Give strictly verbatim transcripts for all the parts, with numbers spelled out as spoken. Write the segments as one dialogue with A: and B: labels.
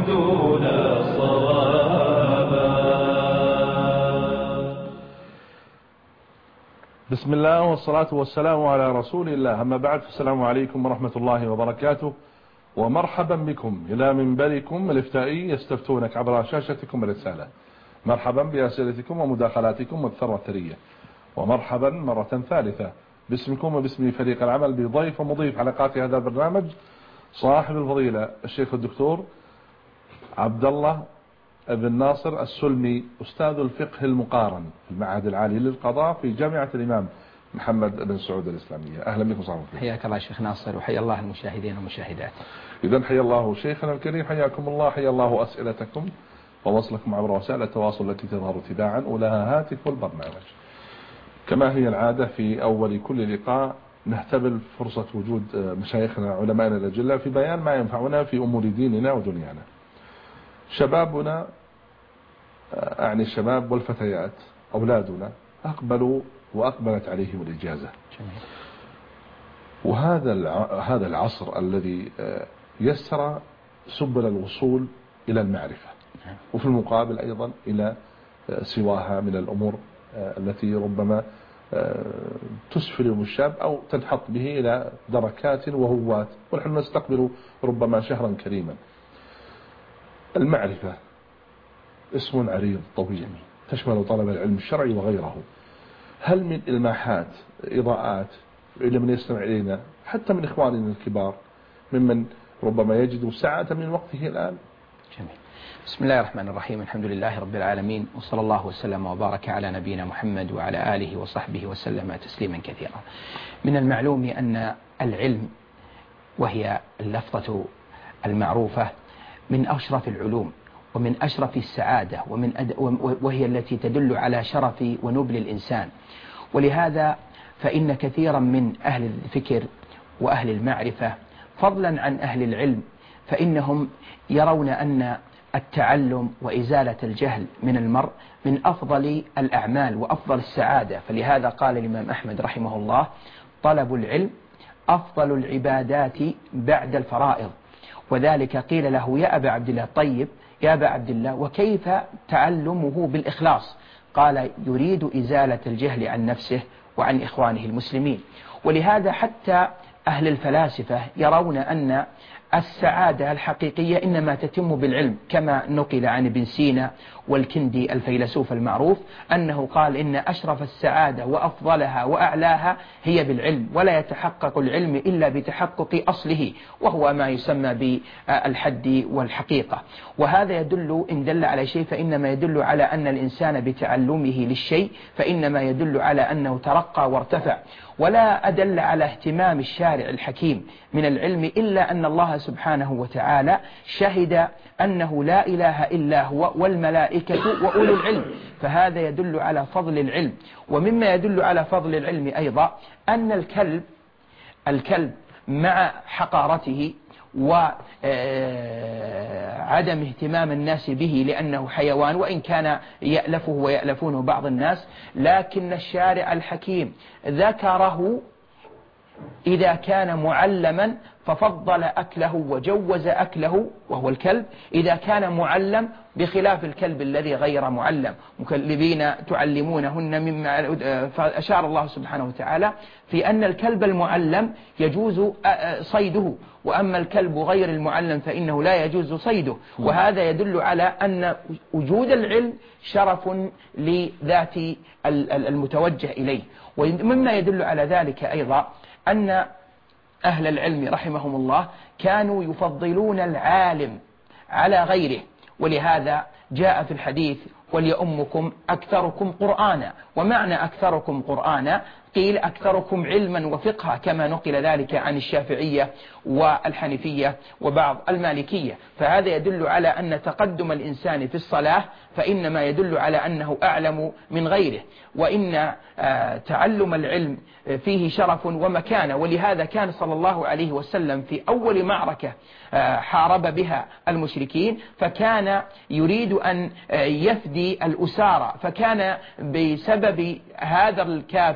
A: دون صوابا.
B: بسم الله والصلاة والسلام على رسول الله، أما بعد، فالسلام عليكم ورحمة الله وبركاته، ومرحبا بكم إلى منبركم الافتائي يستفتونك عبر شاشتكم الرسالة. مرحبا بأسئلتكم ومداخلاتكم والثروة الثرية، ومرحبا مرة ثالثة باسمكم وباسم فريق العمل بضيف ومضيف حلقات هذا البرنامج صاحب الفضيلة الشيخ الدكتور عبد الله بن ناصر السلمي، أستاذ الفقه المقارن في المعهد العالي للقضاء في جامعة الإمام محمد بن سعود الإسلامية. أهلا بكم صاحب الفضيلة.
C: حياك الله شيخ ناصر، وحيا الله المشاهدين والمشاهدات.
B: إذن حيا الله شيخنا الكريم، حياكم الله، حيا الله أسئلتكم ووصلكم عبر وسائل التواصل التي تظهر تباعا ولها هاتف البرنامج. كما هي العادة في أول كل لقاء نهتبل فرصة وجود مشايخنا علمائنا الأجلاء في بيان ما ينفعنا في أمور ديننا ودنيانا. شبابنا، أعني الشباب والفتيات، أولادنا أقبلوا وأقبلت عليهم الإجازة. وهذا هذا العصر الذي يسر سبل الوصول إلى المعرفة، وفي المقابل أيضا إلى سواها من الأمور التي ربما تسفل الشاب أو تنحط به إلى دركات وهوات، ونحن نستقبل ربما شهرا كريما. المعرفة اسم عريض طويل تشمل طلب العلم الشرعي وغيره. هل من إلماحات، إضاءات إلى من يستمع إلينا حتى من إخواننا الكبار ممن ربما يجد ساعة من وقته الآن؟
C: جميل. بسم الله الرحمن الرحيم، الحمد لله رب العالمين، وصلى الله وسلم وبارك على نبينا محمد وعلى آله وصحبه وسلم تسليما كثيرا. من المعلوم أن العلم، وهي اللفظة المعروفة، من أشرف العلوم ومن أشرف السعادة، ومن أد... وهي التي تدل على شرف ونبل الإنسان. ولهذا فإن كثيرا من أهل الفكر وأهل المعرفة فضلا عن أهل العلم فإنهم يرون أن التعلم وإزالة الجهل من المرء من أفضل الأعمال وأفضل السعادة. فلهذا قال الإمام أحمد رحمه الله: طلب العلم أفضل العبادات بعد الفرائض. وذلك قيل له: يا أبا عبد الله، طيب يا أبا عبد الله، وكيف تعلمه بالإخلاص؟ قال: يريد إزالة الجهل عن نفسه وعن إخوانه المسلمين. ولهذا حتى أهل الفلاسفة يرون أن السعادة الحقيقية إنما تتم بالعلم، كما نقل عن ابن سينا والكندي الفيلسوف المعروف أنه قال: إن أشرف السعادة وأفضلها وأعلاها هي بالعلم، ولا يتحقق العلم إلا بتحقق أصله، وهو ما يسمى بالحد والحقيقة. وهذا يدل، إن دل على شيء فإنما يدل على أن الإنسان بتعلمه للشيء فإنما يدل على أنه ترقى وارتفع. ولا أدل على اهتمام الشارع الحكيم من العلم إلا أن الله سبحانه وتعالى شهد أنه لا إله إلا هو والملائكة وأولو العلم، فهذا يدل على فضل العلم. ومما يدل على فضل العلم أيضا أن الكلب الكلب مع حقارته وعدم اهتمام الناس به لأنه حيوان، وإن كان يألفه ويألفونه بعض الناس، لكن الشارع الحكيم ذكره إذا كان معلما ففضل أكله وجوز أكله، وهو الكلب إذا كان معلم، بخلاف الكلب الذي غير معلم. مكلبين تعلمونهن مما، فأشار الله سبحانه وتعالى في أن الكلب المعلم يجوز صيده، وأما الكلب غير المعلم فإنه لا يجوز صيده. وهذا يدل على أن وجود العلم شرف لذات المتوجه إليه. ومما يدل على ذلك أيضا أن أهل العلم رحمهم الله كانوا يفضلون العالم على غيره. ولهذا جاء في الحديث: وليؤمكم أكثركم قرآنا. ومعنى أكثركم قرآنا قيل أكثركم علما وفقها، كما نقل ذلك عن الشافعية والحنفية وبعض المالكية. فهذا يدل على أن تقدم الإنسان في الصلاة فإنما يدل على أنه أعلم من غيره، وإن تعلم العلم فيه شرف ومكانة. ولهذا كان صلى الله عليه وسلم في أول معركة حارب بها المشركين فكان يريد أن يفدي الأسارى، فكان بسبب هذا الكافر إذا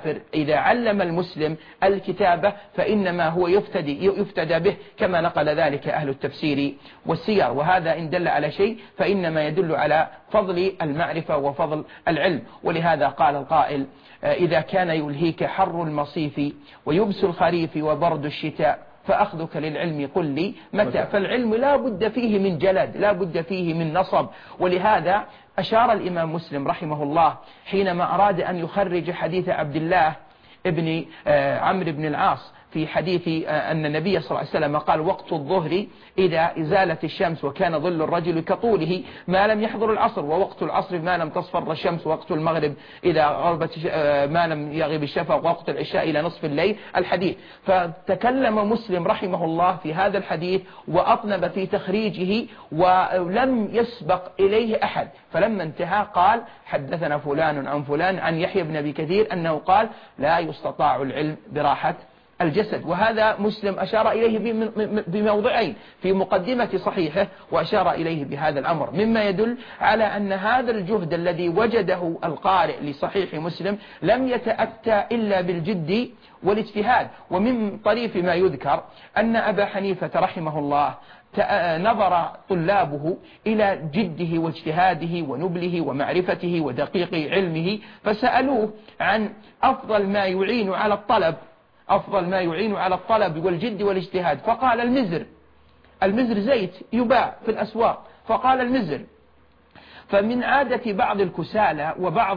C: إذا علم المسلم الكتابة فإنما هو يفتدي يفتدى به، كما نقل ذلك أهل التفسير والسير. وهذا إن دل على شيء فإنما يدل على فضل المعرفة وفضل العلم. ولهذا قال القائل: إذا كان يلهيك حر المصيف ويبس الخريف وبرد الشتاء فأخذك للعلم قل لي متى. فالعلم لا بد فيه من جلد، لا بد فيه من نصب. ولهذا أشار الإمام مسلم رحمه الله حينما أراد أن يخرج حديث عبد الله ابن عمرو بن العاص في حديث أن النبي صلى الله عليه وسلم قال: وقت الظهر إذا زالت الشمس وكان ظل الرجل كطوله ما لم يحضر العصر، ووقت العصر ما لم تصفر الشمس، ووقت المغرب إذا غربت ما لم يغيب الشفق، ووقت العشاء إلى نصف الليل. الحديث فتكلم مسلم رحمه الله في هذا الحديث وأطنب في تخريجه ولم يسبق إليه أحد. فلما انتهى قال: حدثنا فلان عن فلان عن يحيى بن أبي كثير أنه قال: لا يستطاع العلم براحة الجسد. وهذا مسلم أشار إليه بموضعين في مقدمة صحيحه، وأشار إليه بهذا الأمر، مما يدل على أن هذا الجهد الذي وجده القارئ لصحيح مسلم لم يتأتى إلا بالجد والاجتهاد. ومن طريف ما يذكر أن أبا حنيفة رحمه الله نظر طلابه إلى جده واجتهاده ونبله ومعرفته ودقيق علمه، فسألوه عن أفضل ما يعين على الطلب أفضل ما يعين على الطلب والجد والاجتهاد، فقال: المزر. المزر زيت يباع في الأسواق، فقال: المزر. فمن عادة بعض الكسالى وبعض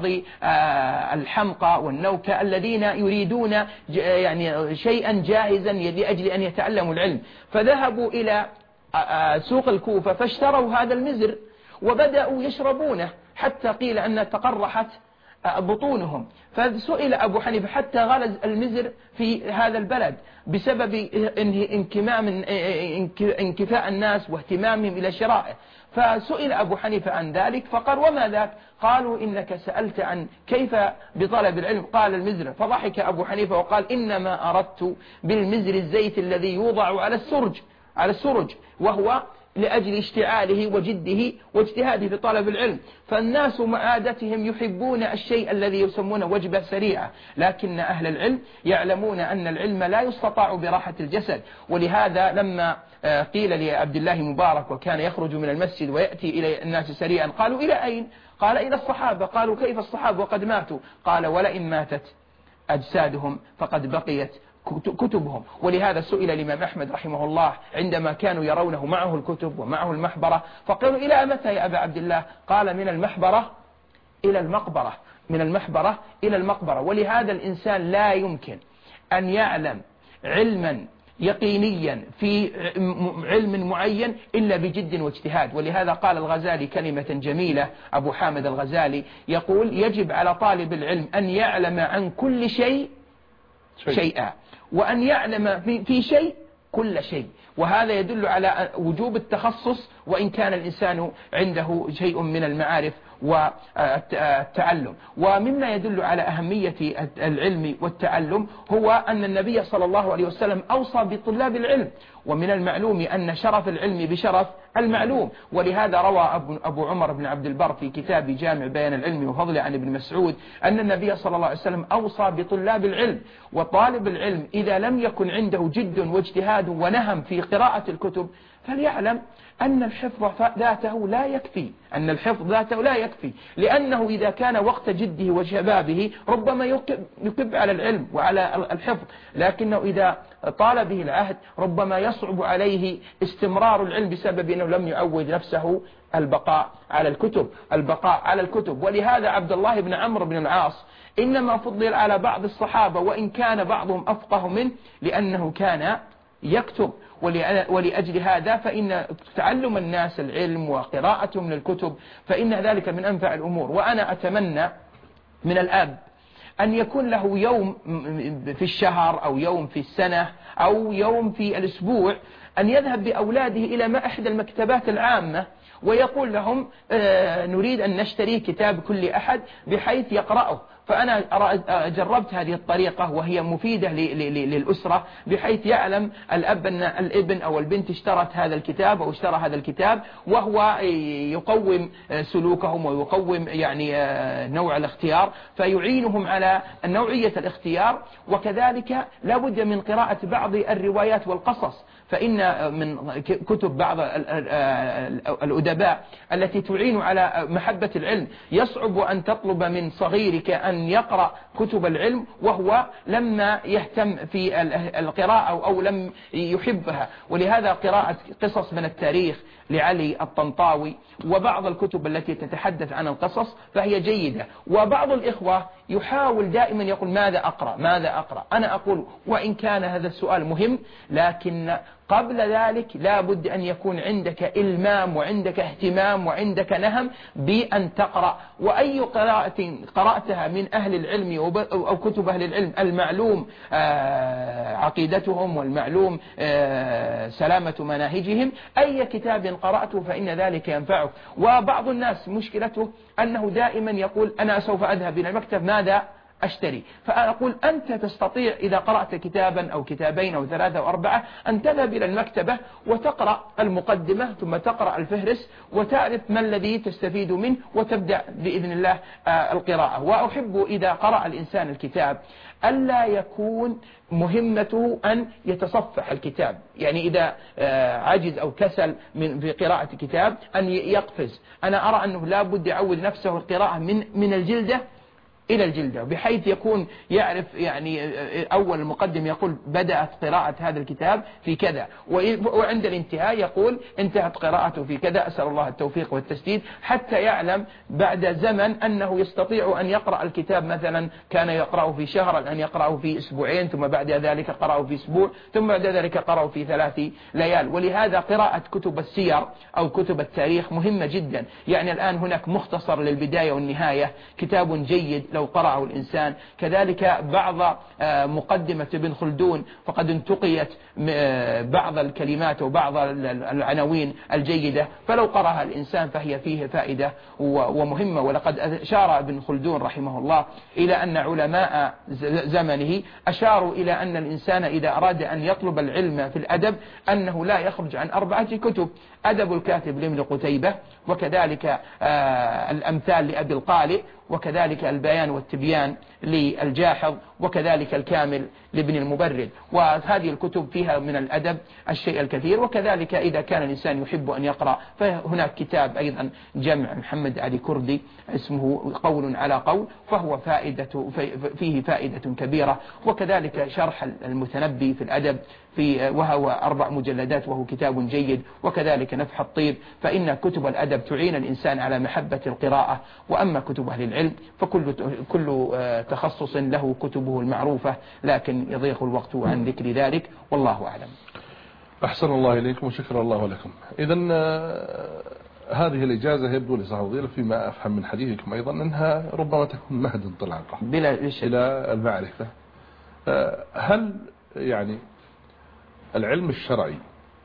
C: الحمقى والنوكى الذين يريدون يعني شيئا جاهزا لأجل أن يتعلموا العلم، فذهبوا إلى سوق الكوفة فاشتروا هذا المزر وبدأوا يشربونه حتى قيل أن تقرحت بطونهم. فسئل أبو حنيفة حتى غلز المزر في هذا البلد بسبب انكمام انكفاء الناس واهتمامهم إلى شرائه. فسئل أبو حنيفة عن ذلك فقال: وما ذاك؟ قالوا: إنك سألت عن كيف بطلب العلم، قال: المزر. فضحك أبو حنيفة وقال: إنما أردت بالمزر الزيت الذي يوضع على السرج على السرج وهو لأجل اشتعاله وجده واجتهاده في طلب العلم. فالناس مع عادتهم يحبون الشيء الذي يسمونه وجبة سريعة، لكن أهل العلم يعلمون أن العلم لا يستطاع براحة الجسد. ولهذا لما قيل لعبد الله مبارك وكان يخرج من المسجد ويأتي إلى الناس سريعا قالوا: إلى أين؟ قال: إلى الصحابة. قالوا: كيف الصحابة وقد ماتوا؟ قال: ولئن ماتت أجسادهم فقد بقيت كتبهم. ولهذا سئل الإمام أحمد رحمه الله عندما كانوا يرونه معه الكتب ومعه المحبرة فقالوا: إلى متى يا أبا عبد الله؟ قال: من المحبرة إلى المقبرة من المحبرة إلى المقبرة. ولهذا الإنسان لا يمكن أن يعلم علما يقينيا في علم معين إلا بجد واجتهاد. ولهذا قال الغزالي كلمة جميلة، أبو حامد الغزالي يقول: يجب على طالب العلم أن يعلم عن كل شيء شيئا، وأن يعلم في شيء كل شيء. وهذا يدل على وجوب التخصص وإن كان الإنسان عنده شيء من المعارف والتعلم. ومما يدل على أهمية العلم والتعلم هو أن النبي صلى الله عليه وسلم أوصى بطلاب العلم، ومن المعلوم أن شرف العلم بشرف المعلوم. ولهذا روى أبو عمر بن عبد البر في كتاب جامع بيان العلم وفضله عن ابن مسعود أن النبي صلى الله عليه وسلم أوصى بطلاب العلم. وطالب العلم إذا لم يكن عنده جد واجتهاد ونهم في قراءة الكتب فليعلم أن الحفظ ذاته لا يكفي أن الحفظ ذاته لا يكفي لأنه إذا كان وقت جده وشبابه ربما يكب على العلم وعلى الحفظ، لكنه إذا طال به العهد ربما يصعب عليه استمرار العلم بسبب أنه لم يعود نفسه البقاء على الكتب البقاء على الكتب. ولهذا عبد الله بن عمرو بن العاص إنما فضل على بعض الصحابة وإن كان بعضهم أفقه منه لأنه كان يكتب. ولأجل هذا فإن تعلم الناس العلم وقراءتهم من الكتب فإن ذلك من أنفع الأمور. وأنا أتمنى من الأب أن يكون له يوم في الشهر أو يوم في السنة أو يوم في الأسبوع أن يذهب بأولاده إلى ما إحدى المكتبات العامة ويقول لهم آه نريد أن نشتري كتاب كل أحد بحيث يقرأه فأنا جربت هذه الطريقة وهي مفيدة للأسرة، بحيث يعلم الأب أن الابن أو البنت اشترت هذا الكتاب أو اشترى هذا الكتاب، وهو يقوم سلوكهم ويقوم يعني نوع الاختيار، فيعينهم على نوعية الاختيار. وكذلك لا بد من قراءة بعض الروايات والقصص، فإن من كتب بعض الأدباء التي تعين على محبة العلم يصعب أن تطلب من صغيرك أن يقرأ كتب العلم وهو لما يهتم في القراءة أو لم يحبها. ولهذا قراءة قصص من التاريخ لعلي الطنطاوي وبعض الكتب التي تتحدث عن القصص فهي جيدة. وبعض الإخوة يحاول دائما يقول ماذا أقرأ ماذا أقرأ. أنا أقول وإن كان هذا السؤال مهم، لكن قبل ذلك لا بد أن يكون عندك إلمام وعندك اهتمام وعندك نهم بأن تقرأ. وأي قراءة قرأتها من أهل العلم أو كتب أهل العلم المعلوم عقيدتهم والمعلوم سلامة مناهجهم، أي كتاب قرأته فإن ذلك ينفعك. وبعض الناس مشكلته أنه دائما يقول أنا سوف أذهب إلى المكتب ماذا أشتري. فأقول أنت تستطيع إذا قرأت كتابا أو كتابين أو ثلاثة أو أربعة أن تذهب إلى المكتبة وتقرأ المقدمة ثم تقرأ الفهرس وتعرف ما الذي تستفيد منه وتبدأ بإذن الله القراءة. وأحب إذا قرأ الإنسان الكتاب ألا يكون مهمته أن يتصفح الكتاب، يعني إذا عجز أو كسل من في قراءة كتاب أن يقفز. أنا أرى أنه لا بد يعود نفسه القراءة من من الجلدة إلى الجلدة، بحيث يكون يعرف يعني أول المقدم يقول بدأت قراءة هذا الكتاب في كذا، وعند الانتهاء يقول انتهت قراءته في كذا، أسأل الله التوفيق والتسديد، حتى يعلم بعد زمن أنه يستطيع أن يقرأ الكتاب مثلا كان يقرأه في شهر أن يقرأه في أسبوعين، ثم بعد ذلك قرأه في أسبوع، ثم بعد ذلك قرأه في ثلاث ليال. ولهذا قراءة كتب السير أو كتب التاريخ مهمة جدا. يعني الآن هناك مختصر للبداية والنهاية، كتاب جيد لو قرأه الإنسان. كذلك بعض مقدمة ابن خلدون فقد انتقيت بعض الكلمات وبعض العناوين الجيدة، فلو قرأها الإنسان فهي فيه فائدة ومهمة. ولقد أشار ابن خلدون رحمه الله إلى أن علماء زمنه أشاروا إلى أن الإنسان إذا أراد أن يطلب العلم في الأدب أنه لا يخرج عن أربعة كتب: أدب الكاتب لابن قتيبة، وكذلك الأمثال لأبي القالئ، وكذلك البيان والتبيان للجاحظ، وكذلك الكامل لابن المبرد. وهذه الكتب فيها من الأدب الشيء الكثير. وكذلك إذا كان الإنسان يحب أن يقرأ فهناك كتاب أيضا جمع محمد علي كردي اسمه قول على قول، فهو فائدة فيه فائدة كبيرة. وكذلك شرح المتنبي في الأدب في وهو أربع مجلدات وهو كتاب جيد. وكذلك نفح الطيب. فإن كتب الأدب تعين الإنسان على محبة القراءة. وأما كتب أهل العلم فكل كل تخصص له كتبه المعروفة، لكن يضيق الوقت عن ذكر ذلك، والله أعلم.
B: أحسن الله إليكم وشكر الله لكم. إذن هذه الإجازة يبدو لي صحيح فيما أفهم من حديثكم أيضا أنها ربما تكون مهد انطلاقة
C: بلا
B: إلى المعرفة. هل يعني العلم الشرعي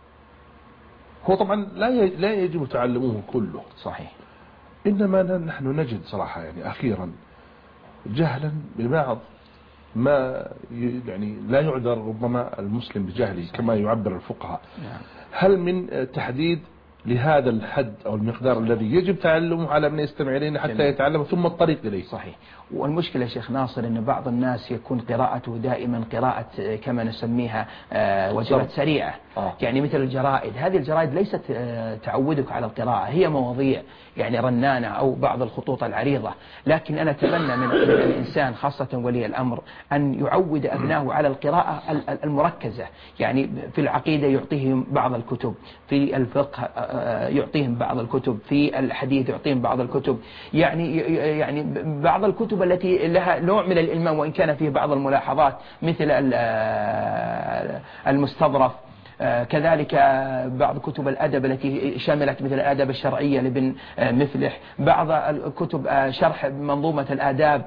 B: هو طبعا لا لا يجب تعلمه كله
C: صحيح،
B: إنما نحن نجد صراحة يعني أخيرا جهلا ببعض ما يعني لا يعذر ربما المسلم بجهله كما يعبر الفقهاء. هل من تحديد لهذا الحد أو المقدار الذي يجب تعلمه على من يستمع إلينا حتى يتعلم ثم الطريق إليه؟
C: صحيح. والمشكلة شيخ ناصر أن بعض الناس يكون قراءته دائما قراءة كما نسميها وجبات سريعة. آه. يعني مثل الجرائد، هذه الجرائد ليست تعودك على القراءة، هي مواضيع يعني رنانة أو بعض الخطوط العريضة. لكن أنا أتمنى من الإنسان خاصة ولي الأمر أن يعود أبناه على القراءة المركزة. يعني في العقيدة يعطيهم بعض الكتب، في الفقه يعطيهم بعض الكتب، في الحديث يعطيهم بعض الكتب، يعني يعني بعض الكتب التي لها نوع من الإلمام وإن كان فيه بعض الملاحظات، مثل المستظرف كذلك بعض كتب الأدب التي شملت مثل الآداب الشرعية لابن مفلح، بعض الكتب شرح منظومة الآداب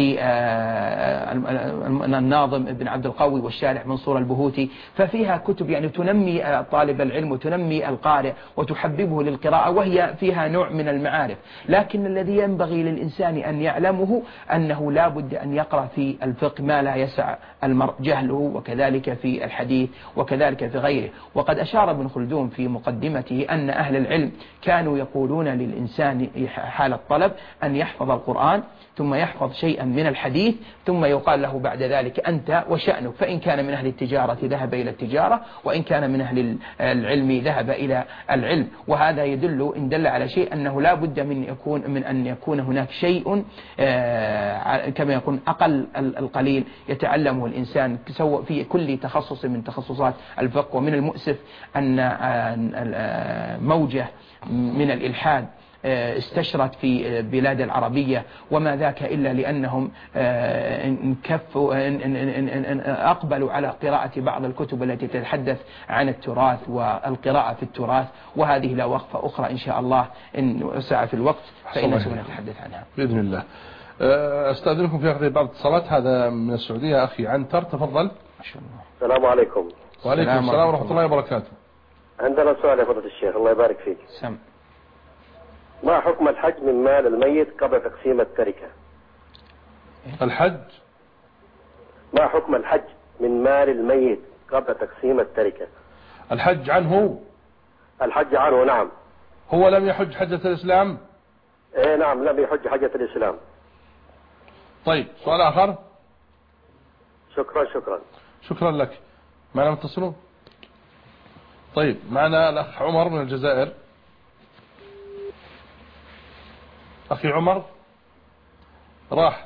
C: للناظم ابن عبد القوي والشارح منصور البهوتي، ففيها كتب يعني تنمي طالب العلم وتنمي القارئ وتحببه للقراءة، وهي فيها نوع من المعارف. لكن الذي ينبغي للإنسان أن يعلمه أنه لا بد أن يقرأ في الفقه ما لا يسع المرء جهله، وكذلك في الحديث وكذلك في غيره. وقد أشار ابن خلدون في مقدمته أن أهل العلم كانوا يقولون للإنسان حال الطلب أن يحفظ القرآن ثم يحفظ شيئا من الحديث، ثم يقال له بعد ذلك أنت وشأنك، فإن كان من أهل التجارة ذهب إلى التجارة، وإن كان من أهل العلم ذهب إلى العلم. وهذا يدل إن دل على شيء أنه لا بد من يكون من أن يكون هناك شيء كما يكون أقل القليل يتعلمه الإنسان في كل تخصص من تخصصات الفقه. ومن المؤسف أن موجة من الإلحاد استشرت في بلاد العربية، وما ذاك إلا لأنهم انكفوا أقبلوا على قراءة بعض الكتب التي تتحدث عن التراث والقراءة في التراث، وهذه لا وقفة أخرى إن شاء الله إن وسع في الوقت فإن سنتحدث عنها
B: بإذن الله. أستأذنكم في أخذ بعض الاتصالات. هذا من السعودية أخي عنتر، تفضل.
A: السلام عليكم.
B: وعليكم السلام ورحمة الله وبركاته.
A: عندنا سؤال يا فضيلة الشيخ، الله يبارك فيك.
C: سم.
A: ما حكم الحج من مال الميت قبل تقسيم التركة؟
B: الحج
A: ما حكم الحج من مال الميت قبل تقسيم التركة؟
B: الحج عنه
A: الحج عنه نعم.
B: هو لم يحج حجة الإسلام؟
A: ايه نعم لم يحج حجة الإسلام.
B: طيب سؤال آخر.
A: شكرا شكرا
B: شكرا لك. معنا متصلون. طيب معنا الأخ عمر من الجزائر. أخي عمر راح.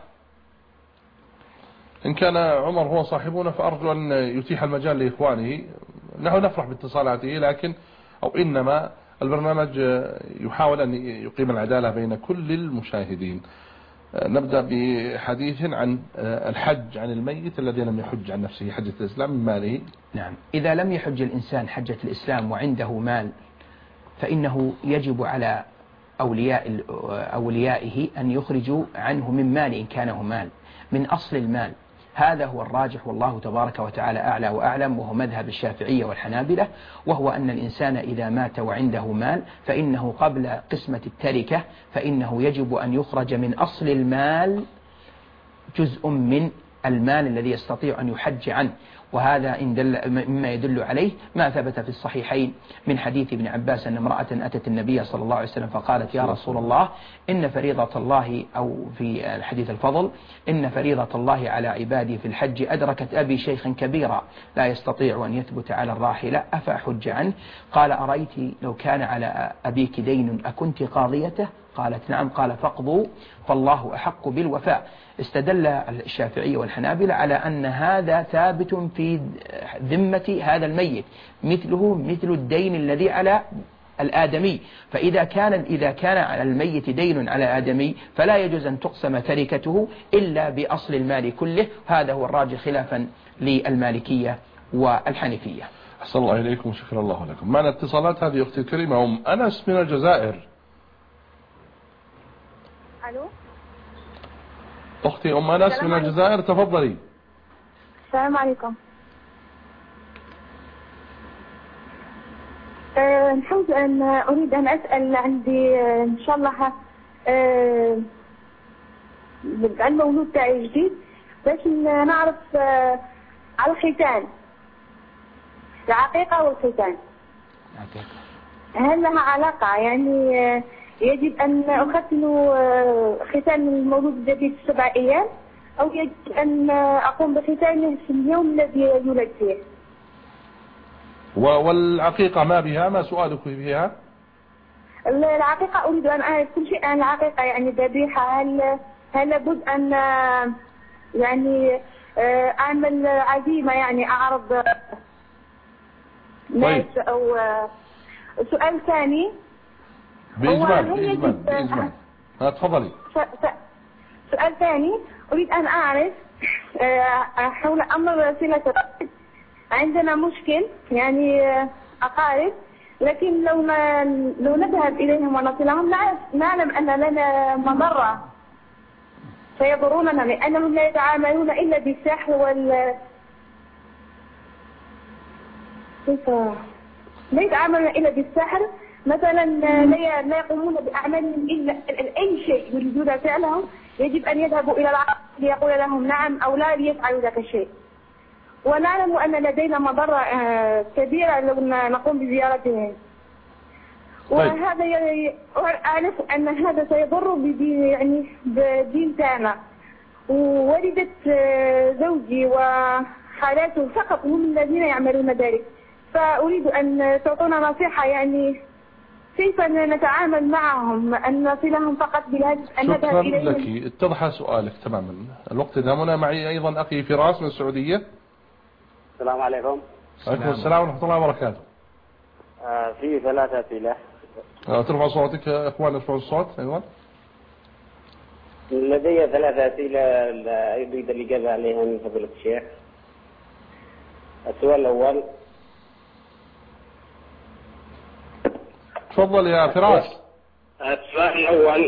B: إن كان عمر هو صاحبنا فأرجو أن يتيح المجال لإخوانه. نحن نفرح باتصالاته، لكن أو إنما البرنامج يحاول أن يقيم العدالة بين كل المشاهدين. نبدأ بحديث عن الحج عن الميت الذي لم يحج عن نفسه حجة الإسلام من ماله.
C: نعم، إذا لم يحج الإنسان حجة الإسلام وعنده مال فإنه يجب على أولياء أوليائه أن يخرجوا عنه من مال إن كانه مال من أصل المال. هذا هو الراجح والله تبارك وتعالى أعلى وأعلم، وهو مذهب الشافعية والحنابلة، وهو أن الإنسان إذا مات وعنده مال فإنه قبل قسمة التركة فإنه يجب أن يخرج من أصل المال جزء من المال الذي يستطيع أن يحج عنه. وهذا إن دل مما يدل عليه ما ثبت في الصحيحين من حديث ابن عباس أن امرأة أتت النبي صلى الله عليه وسلم فقالت: يا رسول الله إن فريضة الله، أو في الحديث الفضل، إن فريضة الله على عبادي في الحج أدركت أبي شيخا كبيرا لا يستطيع أن يثبت على الراحلة أفأحج عنه؟ قال: أرأيت لو كان على أبيك دين أكنت قاضيته؟ قالت: نعم. قال: فاقضوا فالله أحق بالوفاء. استدل الشافعية والحنابلة على أن هذا ثابت في ذمة هذا الميت، مثله مثل الدين الذي على الآدمي. فإذا كان إذا كان على الميت دين على آدمي فلا يجوز أن تقسم تركته إلا بأصل المال كله. هذا هو الراجح خلافا للمالكية والحنفية.
B: أحسن الله إليكم وشكر الله لكم. معنا اتصالات. هذه أختي الكريمة أم أنس من الجزائر.
D: ألو.
B: أختي أم أنس من الجزائر، تفضلي.
D: السلام عليكم. أه نحب أن أريد أن أسأل، عندي أه إن شاء الله أه المولود تاعي جديد، باش نعرف أه على الختان، العقيقة والختان، هل لها علاقة؟ يعني أه يجب أن أختن ختان المولود الجديد في سبع أيام، أو يجب أن أقوم بختانه في اليوم الذي يولد فيه؟
B: والعقيقة ما بها؟ ما سؤالك فيها؟
D: العقيقة أريد أن أعرف كل شيء عن العقيقة، يعني ذبيحة، هل هل لابد أن يعني أعمل عزيمة، يعني أعرض ناس؟ أو سؤال ثاني
B: بإجمال بإجمال بإجمال تفضلي.
D: سؤال ثاني أريد أن أعرف حول أمر صلة الرحم. عندنا مشكل يعني أقارب، لكن لو ما لو نذهب إليهم ونصلهم نعلم أن لنا مضرة سيضروننا، لأنهم لا يتعاملون إلا بالسحر وال لا يتعاملون إلا بالسحر مثلا، لا لا يقومون بأعمالهم إلا أي شيء يريدون فعله يجب أن يذهبوا إلى العقل ليقول لهم نعم أو لا ليفعلوا ذاك الشيء. ونعلم أن لدينا مضرة كبيرة لو نقوم بزيارتهم. وهذا أعرف أن هذا سيضر بدين يعني بدين تاعنا. ووالدة زوجي وحالاته فقط هم الذين يعملون ذلك، فأريد أن تعطونا نصيحة يعني كيف نتعامل معهم، أن نصلهم فقط بالهاتف، أن نذهب إليهم.
B: شكرا لك، اتضح سؤالك تماما. الوقت دامنا. معي أيضا أخي فراس من السعودية.
E: السلام عليكم.
B: عليكم السلام ورحمة الله وبركاته.
E: آه في ثلاثة أسئلة.
B: آه ترفع صوتك يا إخوان، ارفعوا الصوت. أيضا
E: لدي ثلاثة أسئلة أريد الإجابة عليها من فضيلة الشيخ. السؤال الأول.
B: تفضل يا فراس.
E: السؤال الأول.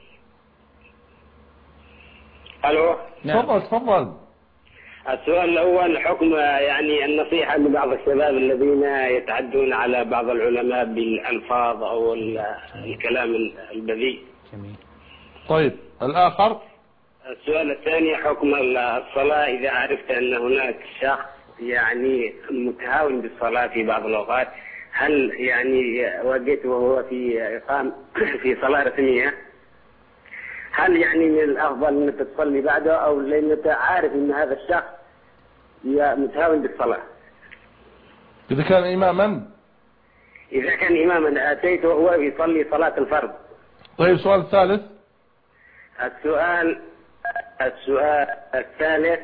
E: ألو.
B: تفضل تفضل.
E: السؤال الأول حكم يعني النصيحة لبعض الشباب الذين يتعدون على بعض العلماء بالألفاظ أو الكلام البذيء.
C: جميل.
B: طيب الآخر.
E: السؤال الثاني حكم الصلاة إذا عرفت أن هناك شخص يعني متهاون بالصلاة في بعض الأوقات، هل يعني وجدته وهو في إقام في صلاة رسمية، هل يعني من الأفضل أنك تصلي بعده أو لأنك عارف أن هذا الشخص متهاون بالصلاة؟
B: إذا كان إماما
E: إذا كان إماما أتيت وهو يصلي صلاة الفرض.
B: طيب السؤال الثالث.
E: السؤال السؤال الثالث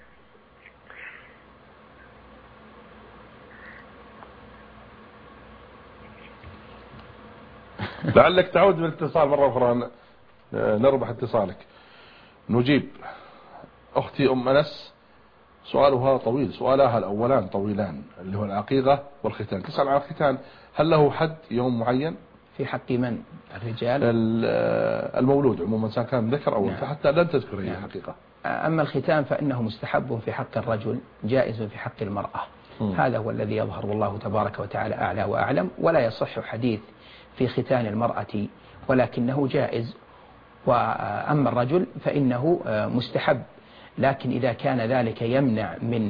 B: لعلك تعود بالاتصال مرة أخرى نربح اتصالك. نجيب. أختي أم أنس سؤالها طويل، سؤالها الأولان طويلان اللي هو العقيقة والختان. تسأل عن الختان هل له حد يوم معين؟
C: في حق من؟ الرجال؟
B: المولود عموما سواء كان ذكر أو أنثى. نعم. حتى لن تذكر هي
C: نعم.
B: حقيقة.
C: أما الختان فإنه مستحب في حق الرجل، جائز في حق المرأة. م. هذا هو الذي يظهر والله تبارك وتعالى أعلى وأعلم. ولا يصح حديث في ختان المرأة ولكنه جائز. وأما الرجل فإنه مستحب، لكن إذا كان ذلك يمنع من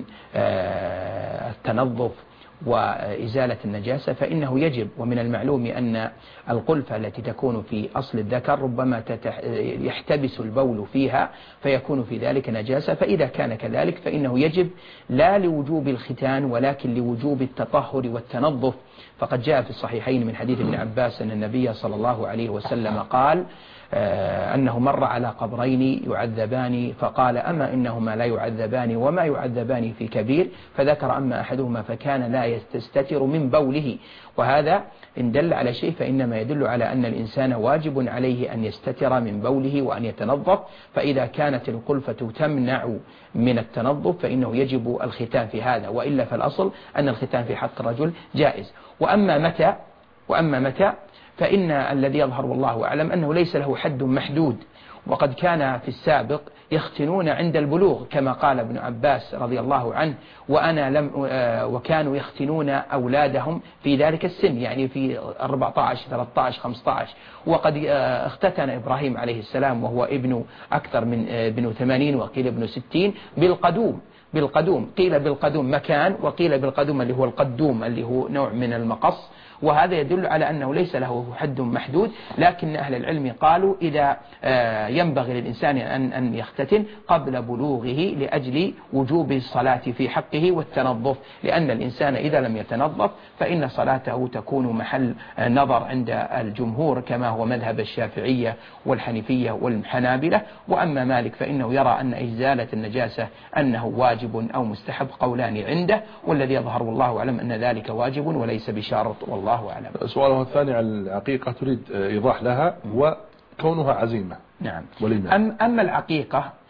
C: التنظف وإزالة النجاسة فإنه يجب. ومن المعلوم أن القلفة التي تكون في أصل الذكر ربما يحتبس البول فيها فيكون في ذلك نجاسة، فإذا كان كذلك فإنه يجب لا لوجوب الختان ولكن لوجوب التطهر والتنظف. فقد جاء في الصحيحين من حديث ابن عباس أن النبي صلى الله عليه وسلم قال أنه مر على قبرين يعذبان فقال أما إنهما لا يعذبان وما يعذبان في كبير، فذكر أما أحدهما فكان لا يستتر من بوله. وهذا إن دل على شيء فإنما يدل على أن الإنسان واجب عليه أن يستتر من بوله وأن يتنظف. فإذا كانت القلفة تمنع من التنظف فإنه يجب الختان في هذا، وإلا فالأصل أن الختان في حق الرجل جائز. وأما متى وأما متى فإن الذي يظهر والله أعلم أنه ليس له حد محدود. وقد كان في السابق يختنون عند البلوغ كما قال ابن عباس رضي الله عنه، وأنا لم وكانوا يختنون أولادهم في ذلك السن، يعني في أربعة عشر ثلاثة عشر خمسة عشر. وقد اختتن إبراهيم عليه السلام وهو ابن أكثر من ابن ثمانين وقيل ابن ستين بالقدوم بالقدوم قيل بالقدوم مكان وقيل بالقدوم اللي هو القدوم اللي هو نوع من المقص. وهذا يدل على أنه ليس له حد محدود، لكن أهل العلم قالوا إذا ينبغي للإنسان أن أن يختتن قبل بلوغه لأجل وجوب الصلاة في حقه والتنظف، لأن الإنسان إذا لم يتنظف فإن صلاته تكون محل نظر عند الجمهور كما هو مذهب الشافعية والحنفية والحنابلة. وأما مالك فإنه يرى أن إزالة النجاسة أنه واجب أو مستحب، قولان عنده، والذي يظهر والله أعلم أن ذلك واجب وليس بشرط والله أعلم.
B: سؤالها الثاني عن العقيقة تريد إيضاح لها وكونها عزيمة.
C: نعم.
B: وليمة.
C: أم أما العقيقة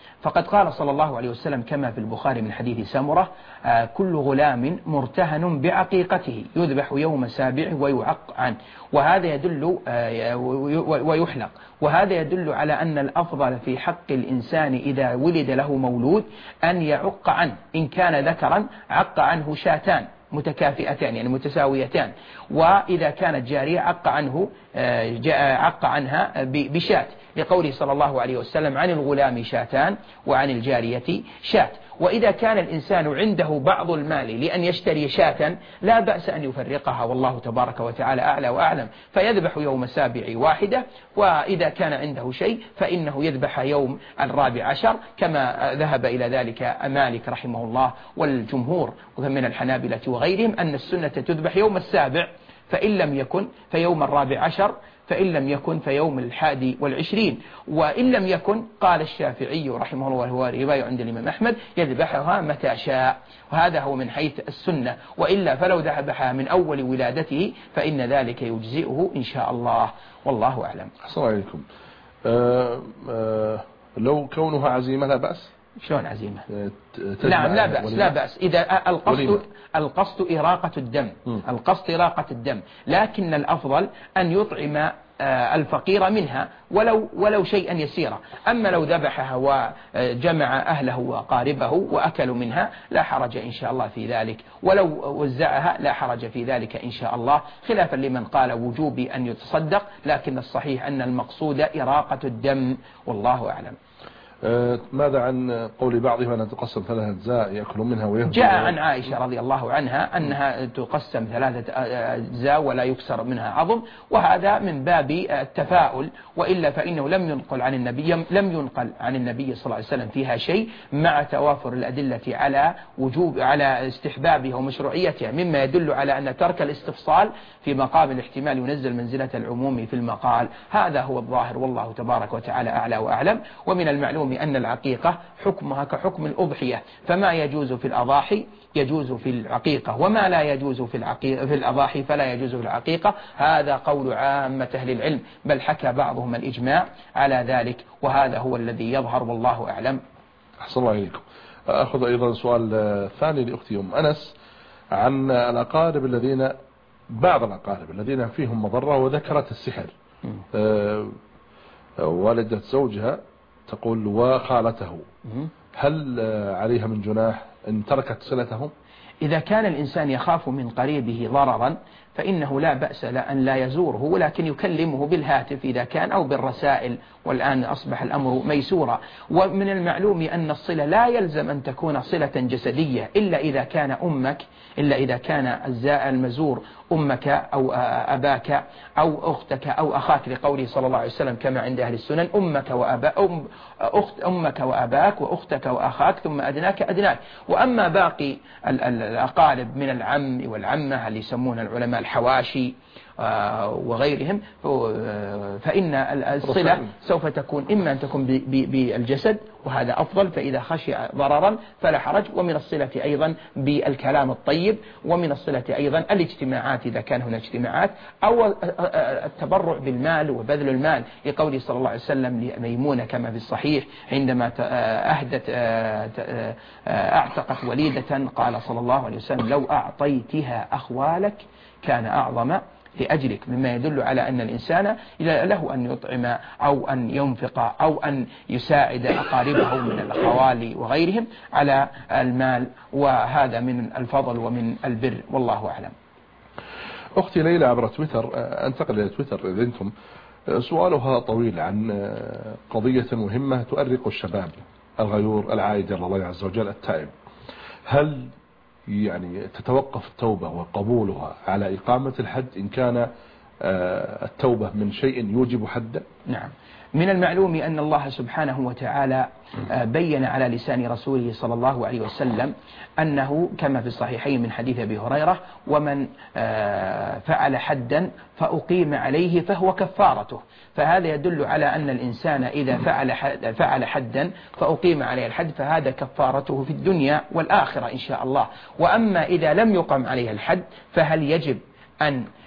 C: فقد قال صلى الله عليه وسلم كما في البخاري من حديث سمرة: آه كل غلام مرتهن بعقيقته يذبح يوم سابعه ويعق عنه. وهذا يدل آه ويحلق. وهذا يدل على أن الأفضل في حق الإنسان إذا ولد له مولود أن يعق عنه، إن كان ذكرا عق عنه شاتان متكافئتان يعني متساويتان، وإذا كانت جارية عق عنه عق عنها بشات، لقوله صلى الله عليه وسلم: عن الغلام شاتان وعن الجارية شات. وإذا كان الإنسان عنده بعض المال لأن يشتري شاة لا بأس أن يفرقها، والله تبارك وتعالى أعلى وأعلم، فيذبح يوم سابع واحدة، وإذا كان عنده شيء فإنه يذبح يوم الرابع عشر، كما ذهب إلى ذلك مالك رحمه الله والجمهور من الحنابلة وغيرهم، أن السنة تذبح يوم السابع، فإن لم يكن فيوم الرابع عشر، فإن لم يكن فيوم الحادي والعشرين، وإن لم يكن قال الشافعي رحمه الله وهو رواية عند الإمام أحمد يذبحها متى شاء، وهذا هو من حيث السنة. وإلا فلو ذبحها من أول ولادته فإن ذلك يجزئه إن شاء الله، والله أعلم.
B: السلام عليكم. أه أه لو كونها عزيمة لا بأس؟
C: شلون عزيمة؟ نعم لا بأس لا بأس إذا القصد القصد إراقة الدم م. القصد إراقة الدم، لكن الأفضل أن يطعم الفقير منها ولو ولو شيئا يسيرا. أما لو ذبحها وجمع أهله وقاربه وأكلوا منها لا حرج إن شاء الله في ذلك، ولو وزعها لا حرج في ذلك إن شاء الله، خلافا لمن قال وجوب أن يتصدق، لكن الصحيح أن المقصود إراقة الدم، والله أعلم.
B: ماذا عن قول بعضهم أنها تقسم ثلاثة أجزاء يأكلون منها ويهدون؟
C: جاء عن عائشة رضي الله عنها أنها تقسم ثلاثة أجزاء ولا يكسر منها عظم، وهذا من باب التفاؤل، وإلا فإنه لم ينقل عن النبي لم ينقل عن النبي صلى الله عليه وسلم فيها شيء، مع توافر الأدلة على وجوب على استحبابها ومشروعيتها، مما يدل على أن ترك الاستفصال في مقام الاحتمال ينزل منزلة العموم في المقال. هذا هو الظاهر، والله تبارك وتعالى أعلى وأعلم. ومن المعلوم أن العقيقة حكمها كحكم الأضحية، فما يجوز في الأضاحي يجوز في العقيقة، وما لا يجوز في العقيقة في الأضاحي فلا يجوز في العقيقة. هذا قول عامة أهل العلم، بل حكى بعضهم الإجماع على ذلك، وهذا هو الذي يظهر والله أعلم.
B: أحسن الله إليكم. أخذ أيضا سؤال ثاني لأختي أم أنس عن الأقارب الذين بعض الأقارب الذين فيهم مضرة، وذكرت السحر. أه والدة زوجها تقول وخالته، هل عليها من جناح إن تركت صلتهم؟
C: إذا كان الإنسان يخاف من قريبه ضررا فإنه لا بأس أن لا يزوره، ولكن يكلمه بالهاتف إذا كان أو بالرسائل، والآن أصبح الأمر ميسورا. ومن المعلوم أن الصلة لا يلزم أن تكون صلة جسدية، إلا إذا كان أمك إلا إذا كان المزور أمك أو أباك أو أختك أو أخاك، لقوله صلى الله عليه وسلم كما عند أهل السنن: أمك وأبا أم أخت أمك وأباك وأختك وأخاك ثم أدناك أدناك. وأما باقي الأقارب من العم والعمة اللي يسمون العلماء الحواشي وغيرهم، فإن الصلة سوف تكون إما أن تكون بالجسد، وهذا أفضل، فإذا خشي ضررا فلا حرج. ومن الصلة أيضا بالكلام الطيب، ومن الصلة أيضا الاجتماعات إذا كان هناك اجتماعات، أو التبرع بالمال وبذل المال، لقوله صلى الله عليه وسلم لميمونة كما في الصحيح عندما أهدت أعتقت وليدة، قال صلى الله عليه وسلم: لو أعطيتها أخوالك كان أعظم لأجلك، مما يدل على أن الإنسان له أن يطعم أو أن ينفق أو أن يساعد أقاربه من الخوالي وغيرهم على المال، وهذا من الفضل ومن البر، والله أعلم.
B: أختي ليلى عبر تويتر، أنتقل إلى تويتر إذا أنتم، سؤالها طويل عن قضية مهمة تؤرق الشباب الغيور العائد إلى الله عز وجل التائب. هل يعني تتوقف التوبة وقبولها على إقامة الحد إن كان التوبة من شيء يوجب حدا؟
C: نعم، من المعلوم أن الله سبحانه وتعالى بين على لسان رسوله صلى الله عليه وسلم أنه كما في الصحيحين من حديث أبي هريرة: ومن فعل حدا فأقيم عليه فهو كفارته. فهذا يدل على أن الإنسان إذا فعل فعل حدا فأقيم عليه الحد فهذا كفارته في الدنيا والآخرة إن شاء الله. وأما إذا لم يقم عليه الحد فهل يجب أن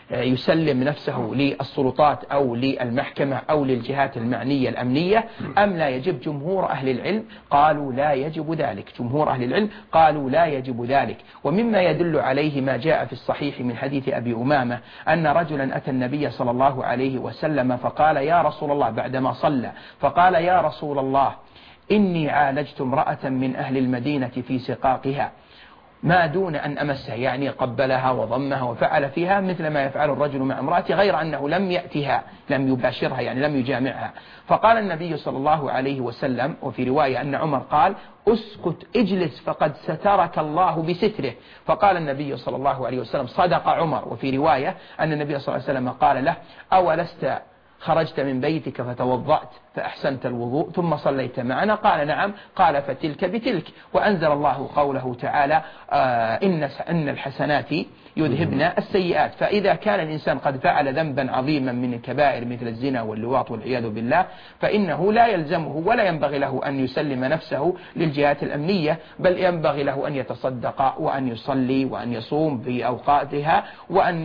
C: يسلم نفسه للسلطات أو للمحكمة أو للجهات المعنية الأمنية أم لا يجب؟ جمهور أهل العلم قالوا لا يجب ذلك، جمهور أهل العلم قالوا لا يجب ذلك. ومما يدل عليه ما جاء في الصحيح من حديث أبي أمامة أن رجلا أتى النبي صلى الله عليه وسلم فقال يا رسول الله بعدما صلى، فقال يا رسول الله إني عالجت امرأة من أهل المدينة في سقاقها ما دون أن أمسها، يعني قبلها وضمها وفعل فيها مثل ما يفعل الرجل مع امرأته غير أنه لم يأتها، لم يباشرها، يعني لم يجامعها. فقال النبي صلى الله عليه وسلم، وفي رواية أن عمر قال اسكت اجلس فقد سترك الله بستره، فقال النبي صلى الله عليه وسلم صدق عمر. وفي رواية أن النبي صلى الله عليه وسلم قال له أولست خرجت من بيتك فتوضأت فأحسنت الوضوء ثم صليت معنا؟ قال نعم. قال فتلك بتلك. وأنزل الله قوله تعالى آه إن إن الحسنات يذهبن السيئات. فإذا كان الإنسان قد فعل ذنبا عظيما من الكبائر مثل الزنا واللواط والعياذ بالله فإنه لا يلزمه ولا ينبغي له أن يسلم نفسه للجهات الأمنية، بل ينبغي له أن يتصدق وأن يصلي وأن يصوم في أوقاتها وأن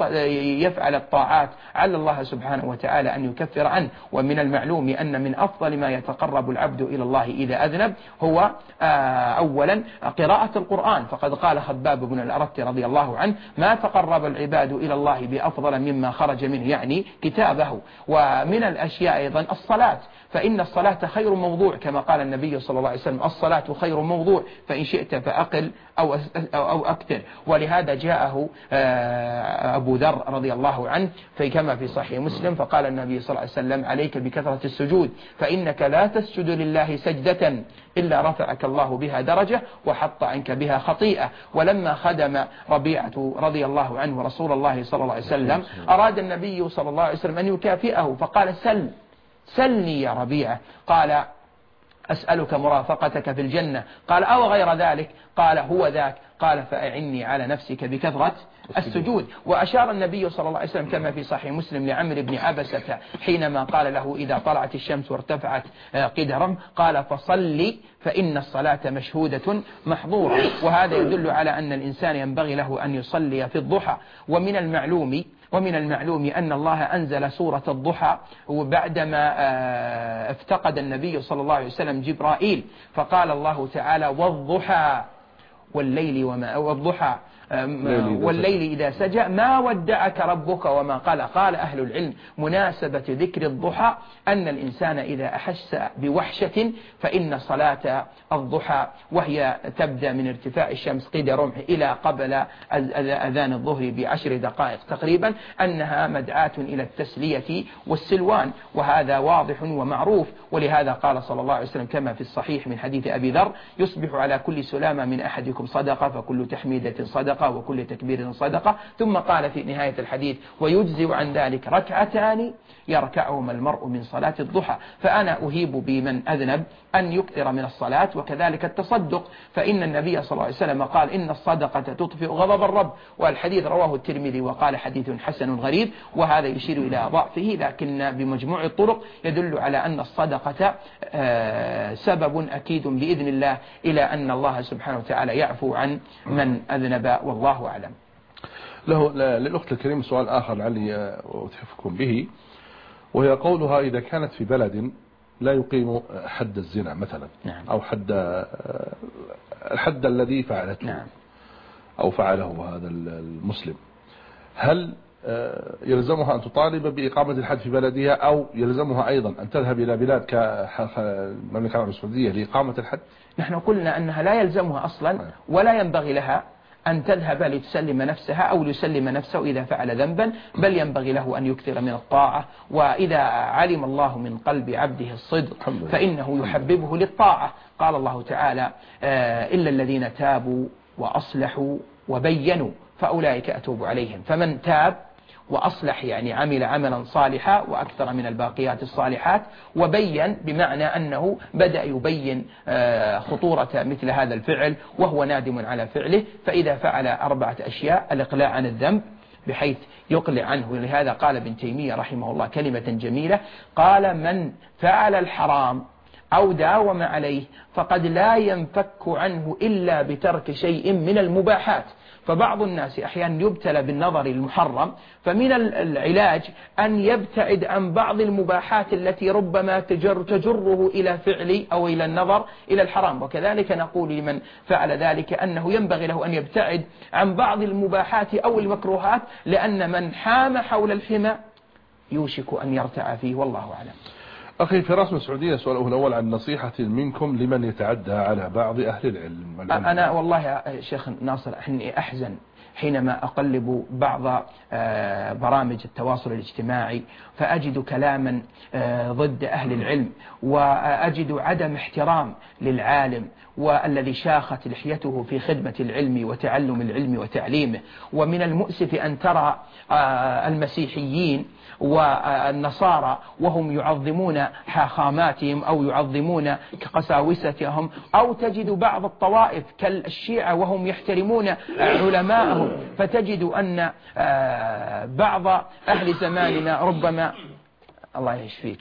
C: يفعل الطاعات على الله سبحانه وتعالى أن يكفر عنه. ومن المعلوم أن من أفضل ما يتقرب العبد إلى الله إذا أذنب هو أولا قراءة القرآن، فقد قال خباب بن الأرت رضي الله عنه ما تقرب العباد إلى الله بأفضل مما خرج منه، يعني كتابه. ومن الأشياء أيضا الصلاة، فإن الصلاة خير موضوع كما قال النبي صلى الله عليه وسلم الصلاة خير موضوع فإن شئت فأقل أو أو أكثر. ولهذا جاءه أبو ذر رضي الله عنه في كما في صحيح مسلم فقال النبي صلى الله عليه وسلم عليك بكثرة السجود فإنك لا تسجد لله سجدة إلا رفعك الله بها درجة وحط عنك بها خطيئة. ولما خدم ربيعة رضي الله عنه رسول الله صلى الله عليه وسلم أراد النبي صلى الله عليه وسلم أن يكافئه فقال سل سلني يا ربيعة، قال أسألك مرافقتك في الجنة، قال أو غير ذلك، قال هو ذاك، قال فأعني على نفسك بكثرة السجود. وأشار النبي صلى الله عليه وسلم كما في صحيح مسلم لعمرو بن عبسة حينما قال له إذا طلعت الشمس وارتفعت قدرا قال فصلي فإن الصلاة مشهودة محظورة. وهذا يدل على أن الإنسان ينبغي له أن يصلي في الضحى. ومن المعلوم ومن المعلوم أن الله أنزل سورة الضحى وبعدما افتقد النبي صلى الله عليه وسلم جبرائيل فقال الله تعالى والضحى والليل وما والضحى والليل إذا سجى ما ودعك ربك وما قال. قال أهل العلم مناسبة ذكر الضحى أن الإنسان إذا أحس بوحشة فإن صلاة الضحى وهي تبدأ من ارتفاع الشمس قيد رمح إلى قبل أذان الظهر بعشر دقائق تقريبا أنها مدعاة إلى التسلية والسلوان، وهذا واضح ومعروف. ولهذا قال صلى الله عليه وسلم كما في الصحيح من حديث أبي ذر يصبح على كل سلامة من أحدكم صدقة فكل تحميدة صدقة وكل تكبير صدقة. ثم قال في نهاية الحديث ويجزئ عن ذلك ركعتان يركعهما المرء من صلاة الضحى. فأنا أهيب بمن أذنب أن يكثر من الصلاة وكذلك التصدق، فإن النبي صلى الله عليه وسلم قال إن الصدقة تطفئ غضب الرب، والحديث رواه الترمذي وقال حديث حسن غريب، وهذا يشير إلى ضعفه لكن بمجموع الطرق يدل على أن الصدقة سبب أكيد بإذن الله إلى أن الله سبحانه وتعالى يعفو عن من أذنب والله أعلم.
B: له للأخت الكريم سؤال آخر لعلي أتحفكم به، وهي قولها إذا كانت في بلد لا يقيم حد الزنا مثلا
C: نعم.
B: أو حد الحد الذي فعلته
C: نعم.
B: أو فعله هذا المسلم، هل يلزمها أن تطالب بإقامة الحد في بلدها أو يلزمها أيضا أن تذهب إلى بلاد كالمملكة العربية السعودية لإقامة الحد؟
C: نحن قلنا أنها لا يلزمها أصلا ولا ينبغي لها أن تذهب لتسلم نفسها أو ليسلم نفسه إذا فعل ذنبا، بل ينبغي له أن يكثر من الطاعة. وإذا علم الله من قلب عبده الصدق فإنه يحببه للطاعة. قال الله تعالى إلا الذين تابوا وأصلحوا وبينوا فأولئك أتوب عليهم. فمن تاب وأصلح يعني عمل عملا صالحا وأكثر من الباقيات الصالحات، وبين بمعنى أنه بدأ يبين خطورة مثل هذا الفعل وهو نادم على فعله، فإذا فعل أربعة أشياء: الإقلاع عن الذنب بحيث يقلع عنه. لهذا قال ابن تيمية رحمه الله كلمة جميلة، قال من فعل الحرام أو داوم عليه فقد لا ينفك عنه إلا بترك شيء من المباحات. فبعض الناس أحيانا يبتلى بالنظر المحرم، فمن العلاج أن يبتعد عن بعض المباحات التي ربما تجر تجره إلى فعل أو إلى النظر إلى الحرام. وكذلك نقول لمن فعل ذلك أنه ينبغي له أن يبتعد عن بعض المباحات أو المكروهات، لأن من حام حول الحمى يوشك أن يرتع فيه، والله أعلم.
B: أخي فراس من السعودية سؤاله الأول عن نصيحة منكم لمن يتعدى على بعض أهل العلم.
C: أنا والله يا شيخ ناصر أني أحزن حينما أقلب بعض برامج التواصل الاجتماعي فأجد كلاما ضد أهل العلم، وأجد عدم احترام للعالم والذي شاخت لحيته في خدمة العلم وتعلم العلم وتعليمه. ومن المؤسف أن ترى المسيحيين والنصارى وهم يعظمون حاخاماتهم أو يعظمون قساوستهم، أو تجد بعض الطوائف كالشيعة وهم يحترمون علماءهم، فتجد أن بعض أهل زماننا ربما الله يشفيك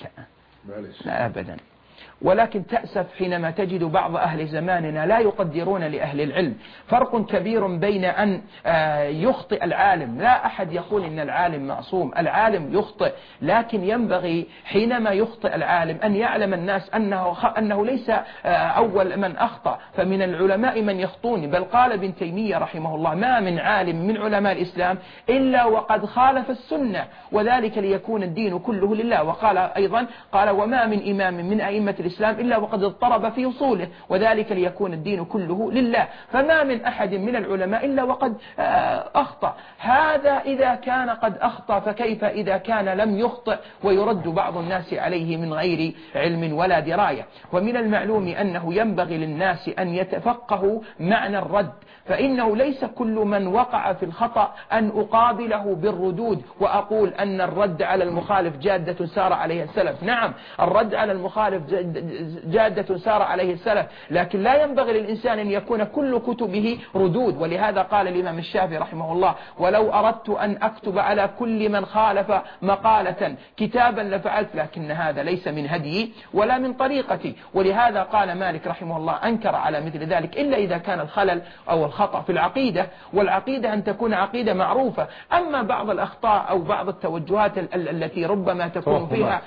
C: لا أبدا، ولكن تأسف حينما تجد بعض أهل زماننا لا يقدرون لأهل العلم. فرق كبير بين أن يخطئ العالم، لا أحد يقول إن العالم معصوم، العالم يخطئ، لكن ينبغي حينما يخطئ العالم أن يعلم الناس أنه, أنه ليس أول من أخطأ، فمن العلماء من يخطون. بل قال ابن تيمية رحمه الله: ما من عالم من علماء الإسلام إلا وقد خالف السنة، وذلك ليكون الدين كله لله. وقال أيضا قال: وما من إمام من أئمة الإسلام إلا وقد اضطرب في أصوله، وذلك ليكون الدين كله لله. فما من أحد من العلماء إلا وقد أخطأ. هذا إذا كان قد أخطأ، فكيف إذا كان لم يخطئ ويرد بعض الناس عليه من غير علم ولا دراية؟ ومن المعلوم أنه ينبغي للناس أن يتفقهوا معنى الرد، فإنه ليس كل من وقع في الخطأ أن أقابله بالردود وأقول أن الرد على المخالف جادة سار عليها السلف. نعم، الرد على المخالف جادة سار عليه السلف، لكن لا ينبغي للإنسان أن يكون كل كتبه ردود. ولهذا قال الإمام الشافعي رحمه الله: ولو أردت أن أكتب على كل من خالف مقالة كتابا لفعلت، لكن هذا ليس من هديي ولا من طريقتي. ولهذا قال مالك رحمه الله: أنكر على مثل ذلك إلا إذا كان الخلل أو الخطأ في العقيدة، والعقيدة أن تكون عقيدة معروفة. أما بعض الأخطاء أو بعض التوجهات التي ربما تكون فيها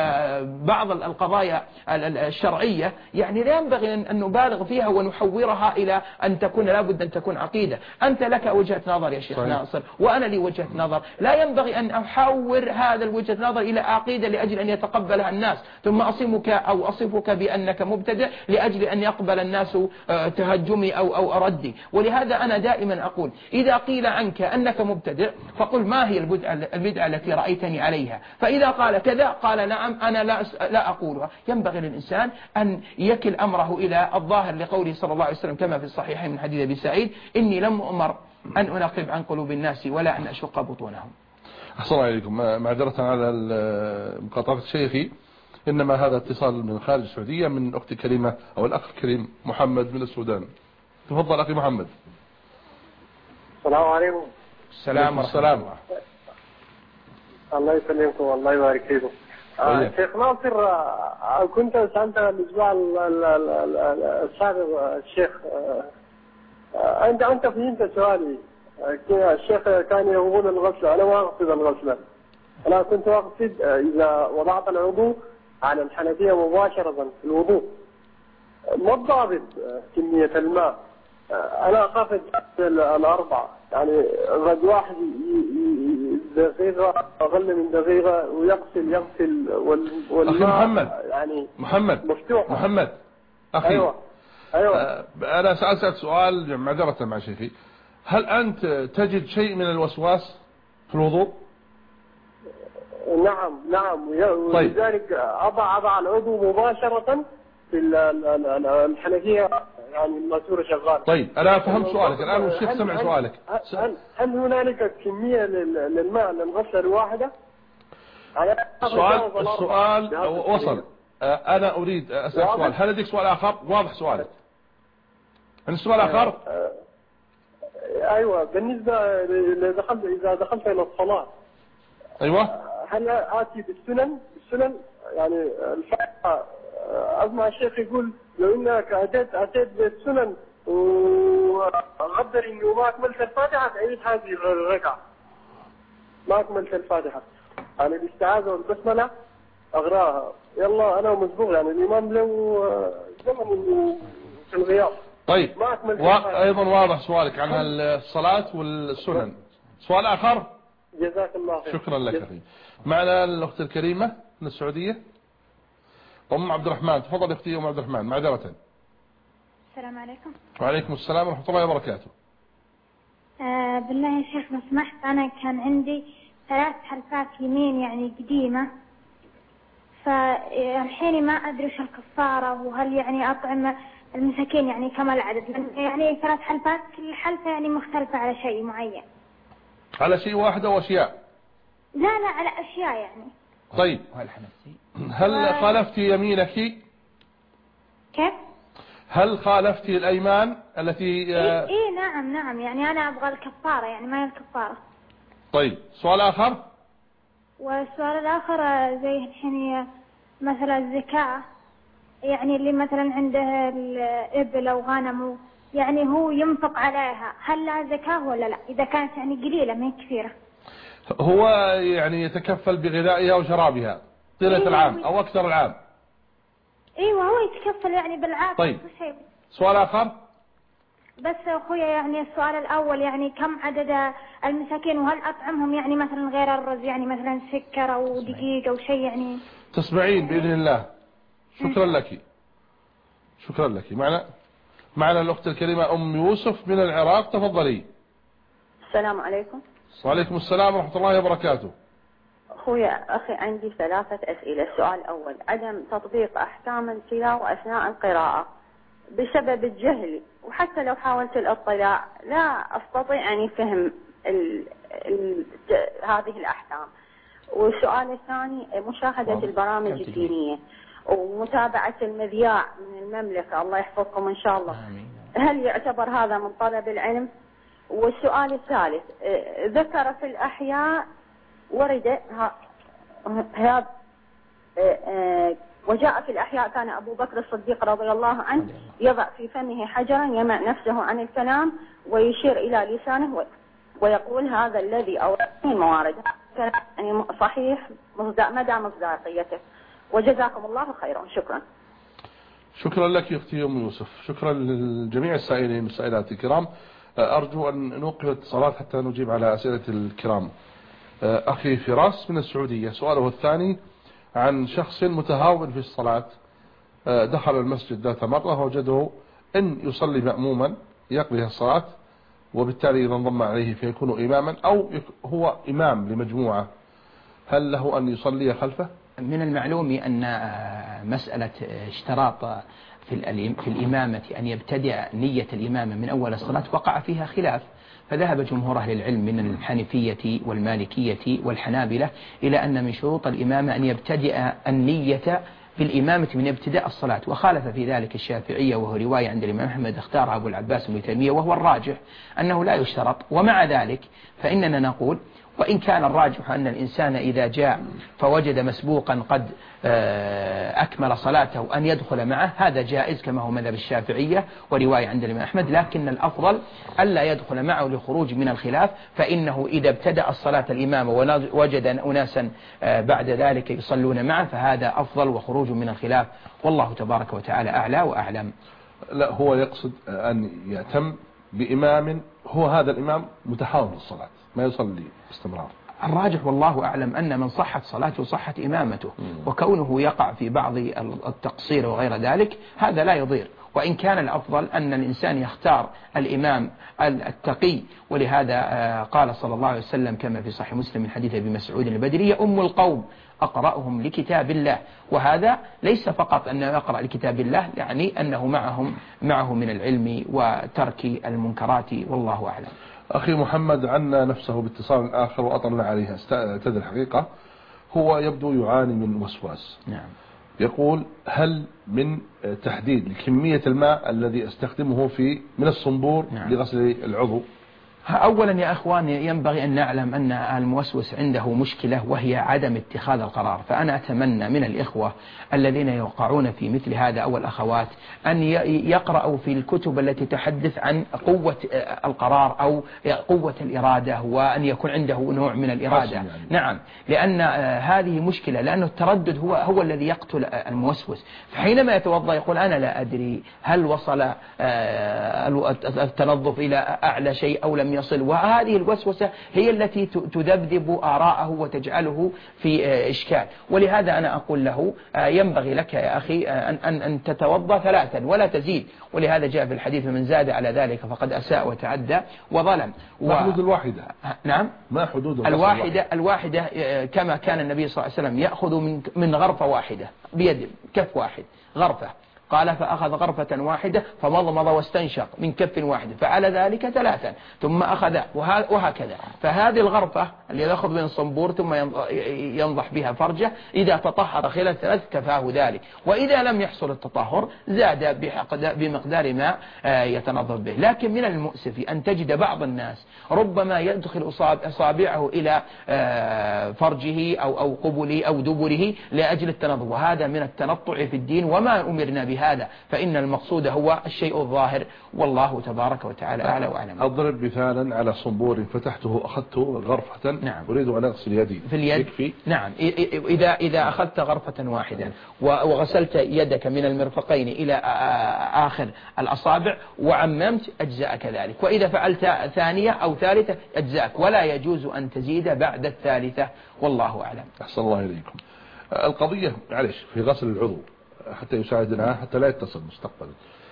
C: بعض القضايا الشرعية، يعني لا ينبغي أن نبالغ فيها ونحورها إلى أن تكون لابد أن تكون عقيدة. أنت لك وجهة نظر يا شيخ ناصر، وأنا لي وجهة نظر، لا ينبغي أن أحور هذا الوجهة نظر إلى عقيدة لأجل أن يتقبلها الناس، ثم أصمك أو أصفك بأنك مبتدع لأجل أن يقبل الناس تهجمي أو أو أردي. ولهذا أنا دائما أقول: إذا قيل عنك أنك مبتدع فقل: ما هي البدعة التي رأيتني عليها؟ فإذا قال كذا قال: نعم أنا لا لا أقولها. ينبغي للإنسان أن يكل أمره إلى الظاهر، لقوله صلى الله عليه وسلم كما في الصحيحين من حديث أبي سعيد: إني لم أؤمر أن أنقب عن قلوب الناس ولا أن أشق بطونهم.
B: أحسن عليكم. معذرة على مقاطعة شيخي، إنما هذا اتصال من خارج السعودية من أختي الكريمة أو الأخ الكريم محمد من السودان. تفضل أخي محمد.
F: السلام عليكم.
C: السلام
B: والسلام.
F: الله يسلمكم والله يبارك فيكم. آه شيخ ناصر، آه كنت سألت الأسبوع السابق الشيخ، آه أنت أنت فهمت سؤالي. آه الشيخ كان يقول الغسل، أنا ما أقصد الغسل، أنا كنت أقصد إذا وضعت العضو على الحنفية مباشرة في الوضوء ما الضابط كمية الماء؟ أنا أخاف الأربعة، يعني غد واحد دقيقة أقل من دقيقة ويغسل يغسل والماء.
B: أخي محمد
F: يعني
B: محمد
F: مفتوح.
B: محمد أخي،
F: أيوة أيوة.
B: أنا سألتك سؤال معذرة مع شيخي: هل أنت تجد شيء من الوسواس في الوضوء؟
F: نعم نعم، ولذلك أضع أضع العضو مباشرة في الحنفية، يعني الماسورة شغالة.
B: طيب أنا فهمت سؤالك الآن والشيخ سمع سؤالك.
F: هل, هل هنالك كمية للماء للغسلة الواحدة؟
B: السؤال السؤال وصل. أنا أريد أسألك سؤال، هل لديك سؤال آخر؟ واضح سؤالك. عندك سؤال آخر؟
F: أيوة، بالنسبة لدخلت إذا دخلت إلى الصلاة.
B: أيوة.
F: هل آتي بالسنن بالسنن يعني الفقه؟ أسمع الشيخ يقول: لو إنك أتيت أتيت بالسنن غدر إنه ما أكملت الفاتحة تعيد هذه الركعة، ما أكملت الفاتحة يعني الاستعاذة والبسملة أغراها، يلا أنا مسبوق يعني الإمام له زمن في الغياب.
B: طيب وأيضا واضح سؤالك عن الصلاة والسنن. سؤال آخر؟
F: جزاك الله خير.
B: شكرا لك أخي. معنا الأخت الكريمة من السعودية أم عبد الرحمن. تفضل أختي أم عبد الرحمن معذرة.
G: السلام عليكم.
B: وعليكم السلام ورحمة الله وبركاته.
G: آه بالله يا شيخ لو سمحت، أنا كان عندي ثلاث حلفات يمين يعني قديمة، فالحين ما أدري وش الكفارة وهل يعني أطعم المساكين يعني كم العدد، يعني ثلاث حلفات كل حلفة يعني مختلفة على شيء معين.
B: على شيء واحد أو أشياء؟
G: لا لا على أشياء يعني.
B: طيب هل خالفتي يمينك؟
G: كيف؟
B: هل خالفتي الأيمان التي
G: إيه, إيه نعم نعم يعني أنا أبغى الكفارة يعني ما هي الكفارة.
B: طيب سؤال آخر؟
G: والسؤال الآخر زي الحين مثلا الزكاة، يعني اللي مثلا عنده الإبل أو غنم يعني هو ينفق عليها، هل لها زكاة ولا لا إذا كانت يعني قليلة ما هي كثيرة؟
B: هو يعني يتكفل بغذائها وشرابها طيلة
G: إيه
B: العام أو أكثر العام.
G: ايوه هو يتكفل يعني بالعافية.
B: طيب سؤال آخر؟
G: بس أخويا يعني السؤال الأول يعني كم عدد المساكين وهل أطعمهم يعني مثلا غير الرز يعني مثلا سكر أو دقيق أو شيء يعني.
B: تسمعين بإذن الله. شكرا لك. شكرا لك. معنا معنا الأخت الكريمة أم يوسف من العراق. تفضلي.
H: السلام عليكم.
B: وعليكم السلام ورحمة الله وبركاته.
H: أخويا أخي عندي ثلاثة أسئلة. السؤال الأول عدم تطبيق أحكام التلاوة أثناء القراءة بسبب الجهل، وحتى لو حاولت الاطلاع لا أستطيع أن فهم ال ال هذه الأحكام. والسؤال الثاني مشاهدة البرامج الدينية ومتابعة المذياع من المملكة، الله يحفظكم إن شاء الله، هل يعتبر هذا من طلب العلم؟ والسؤال الثالث ذكر في الأحياء ورد هذا وجاء في الأحياء كان أبو بكر الصديق رضي الله عنه يضع في فمه حجرا يمنع نفسه عن الكلام ويشير إلى لسانه ويقول هذا الذي أوردني الموارد، يعني صحيح مدى مصداقيته. وجزاكم الله خيرا. شكرا.
B: شكرا لك يا أختي أم يوسف. شكرا لجميع السائلين والسائلات الكرام. أرجو أن نوقف الاتصالات حتى نجيب على أسئلة الكرام. أخي فراس من السعودية سؤاله الثاني عن شخص متهاون في الصلاة، دخل المسجد ذات مرة وجده أن يصلي مأموما يقضي الصلاة وبالتالي إذا انضم عليه فيكون إماما أو هو إمام لمجموعة، هل له أن يصلي خلفه؟
C: من المعلوم أن مسألة اشتراط في في الإمامة أن يبتدئ نية الإمامة من أول الصلاة وقع فيها خلاف، فذهب جمهور أهل العلم من الحنفية والمالكية والحنابلة إلى أن من شروط الإمامة أن يبتدئ النية بالإمامة من ابتداء الصلاة، وخالف في ذلك الشافعية وهو رواية عند الإمام أحمد اختارها أبو العباس بن تيمية وهو الراجح أنه لا يشترط. ومع ذلك فإننا نقول وإن كان الراجح أن الإنسان إذا جاء فوجد مسبوقا قد أكمل صلاته أن يدخل معه هذا جائز كما هو مذهب الشافعية ورواية عند الإمام أحمد، لكن الأفضل ألا يدخل معه لخروج من الخلاف، فإنه إذا ابتدأ الصلاة الإمام ووجد أناسا بعد ذلك يصلون معه فهذا أفضل وخروج من الخلاف، والله تبارك وتعالى أعلى وأعلم.
B: لا هو يقصد أن يأتم بإمام هو هذا الإمام متحاول الصلاة ما يصلي باستمرار.
C: الراجح والله أعلم أن من صحت صلاته صحت إمامته، وكونه يقع في بعض التقصير وغير ذلك هذا لا يضير، وإن كان الأفضل أن الإنسان يختار الإمام التقي، ولهذا قال صلى الله عليه وسلم كما في صحيح مسلم من حديث أبي مسعود البدري أم القوم أقرأهم لكتاب الله، وهذا ليس فقط أنه يقرأ لكتاب الله يعني أنه معهم معه من العلم وترك المنكرات، والله أعلم.
B: أخي محمد عنا نفسه باتصال آخر وأطلنا عليها استأذن الحقيقة، هو يبدو يعاني من وسواس.
C: نعم.
B: يقول هل من تحديد لكمية الماء الذي استخدمه في من الصنبور نعم. لغسل العضو،
C: أولا يا أخوان ينبغي أن نعلم أن الموسوس عنده مشكلة وهي عدم اتخاذ القرار. فأنا أتمنى من الإخوة الذين يوقعون في مثل هذا أو الأخوات أن يقرأوا في الكتب التي تحدث عن قوة القرار أو قوة الإرادة، وأن يكون عنده نوع من الإرادة. يعني. نعم، لأن هذه مشكلة، لأن التردد هو هو الذي يقتل الموسوس. فحينما يتوضأ يقول أنا لا أدري هل وصل التنظف إلى أعلى شيء أو لم يصل، وهذه الوسوسة هي التي تذبذب آراءه وتجعله في إشكال. ولهذا أنا أقول له ينبغي لك يا أخي أن, أن, أن تتوضأ ثلاثا ولا تزيد، ولهذا جاء في الحديث من زاد على ذلك فقد أساء وتعدى وظلم.
B: ما و... حدود الواحدة؟
C: نعم،
B: ما حدود
C: الواحدة؟ الواحدة كما كان النبي صلى الله عليه وسلم يأخذ من, من غرفة واحدة بيد كف واحد غرفة، قال فأخذ غرفة واحدة فمضمض واستنشق من كف واحد، فعل ذلك ثلاثا ثم أخذ وهكذا. فهذه الغرفة اللي يأخذ من الصنبور ثم ينضح بها فرجه إذا تطهر خلال ثلاث كفاه ذلك، وإذا لم يحصل التطهر زاد بمقدار ما يتنظف به. لكن من المؤسف أن تجد بعض الناس ربما يدخل أصابعه إلى فرجه أو أو قبله أو دبره لأجل التنظف، وهذا من التنطع في الدين وما أمرنا به هذا، فإن المقصود هو الشيء الظاهر، والله تبارك وتعالى أعلى وأعلم.
B: أضرب مثالا على صنبور فتحته أخذته غرفة.
C: نعم.
B: أريد أن أغسل يدي
C: في اليد.
B: يكفي؟
C: نعم، إذا إذا أخذت غرفة واحدة وغسلت يدك من المرفقين إلى آخر الأصابع وعممت أجزاءك ذلك، وإذا فعلت ثانية أو ثالثة أجزاءك، ولا يجوز أن تزيد بعد الثالثة، والله أعلم.
B: أحسن الله إليكم. القضية معلش في غسل العضو حتى يساعدنا حتى لا يتصل مستقبلا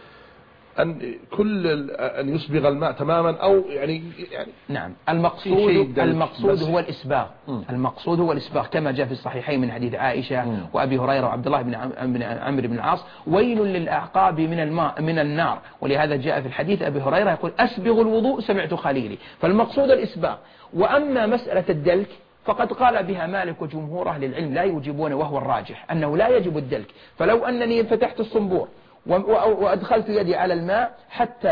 B: أن كل أن يسبغ الماء تماما أو يعني, يعني
C: نعم، المقصود المقصود هو الإسباغ. م. المقصود هو الإسباغ كما جاء في الصحيحين من حديث عائشة م. وأبي هريرة وعبد الله بن عمرو بن العاص ويل للأعقاب من الماء من النار، ولهذا جاء في الحديث أبي هريرة يقول أسبغ الوضوء سمعت خليلي. فالمقصود الإسباغ. وأما مسألة الدلك فقد قال بها مالك وجمهور أهل العلم لا يجيبون، وهو الراجح أنه لا يجب الدلك. فلو أنني فتحت الصنبور وأدخلت يدي على الماء حتى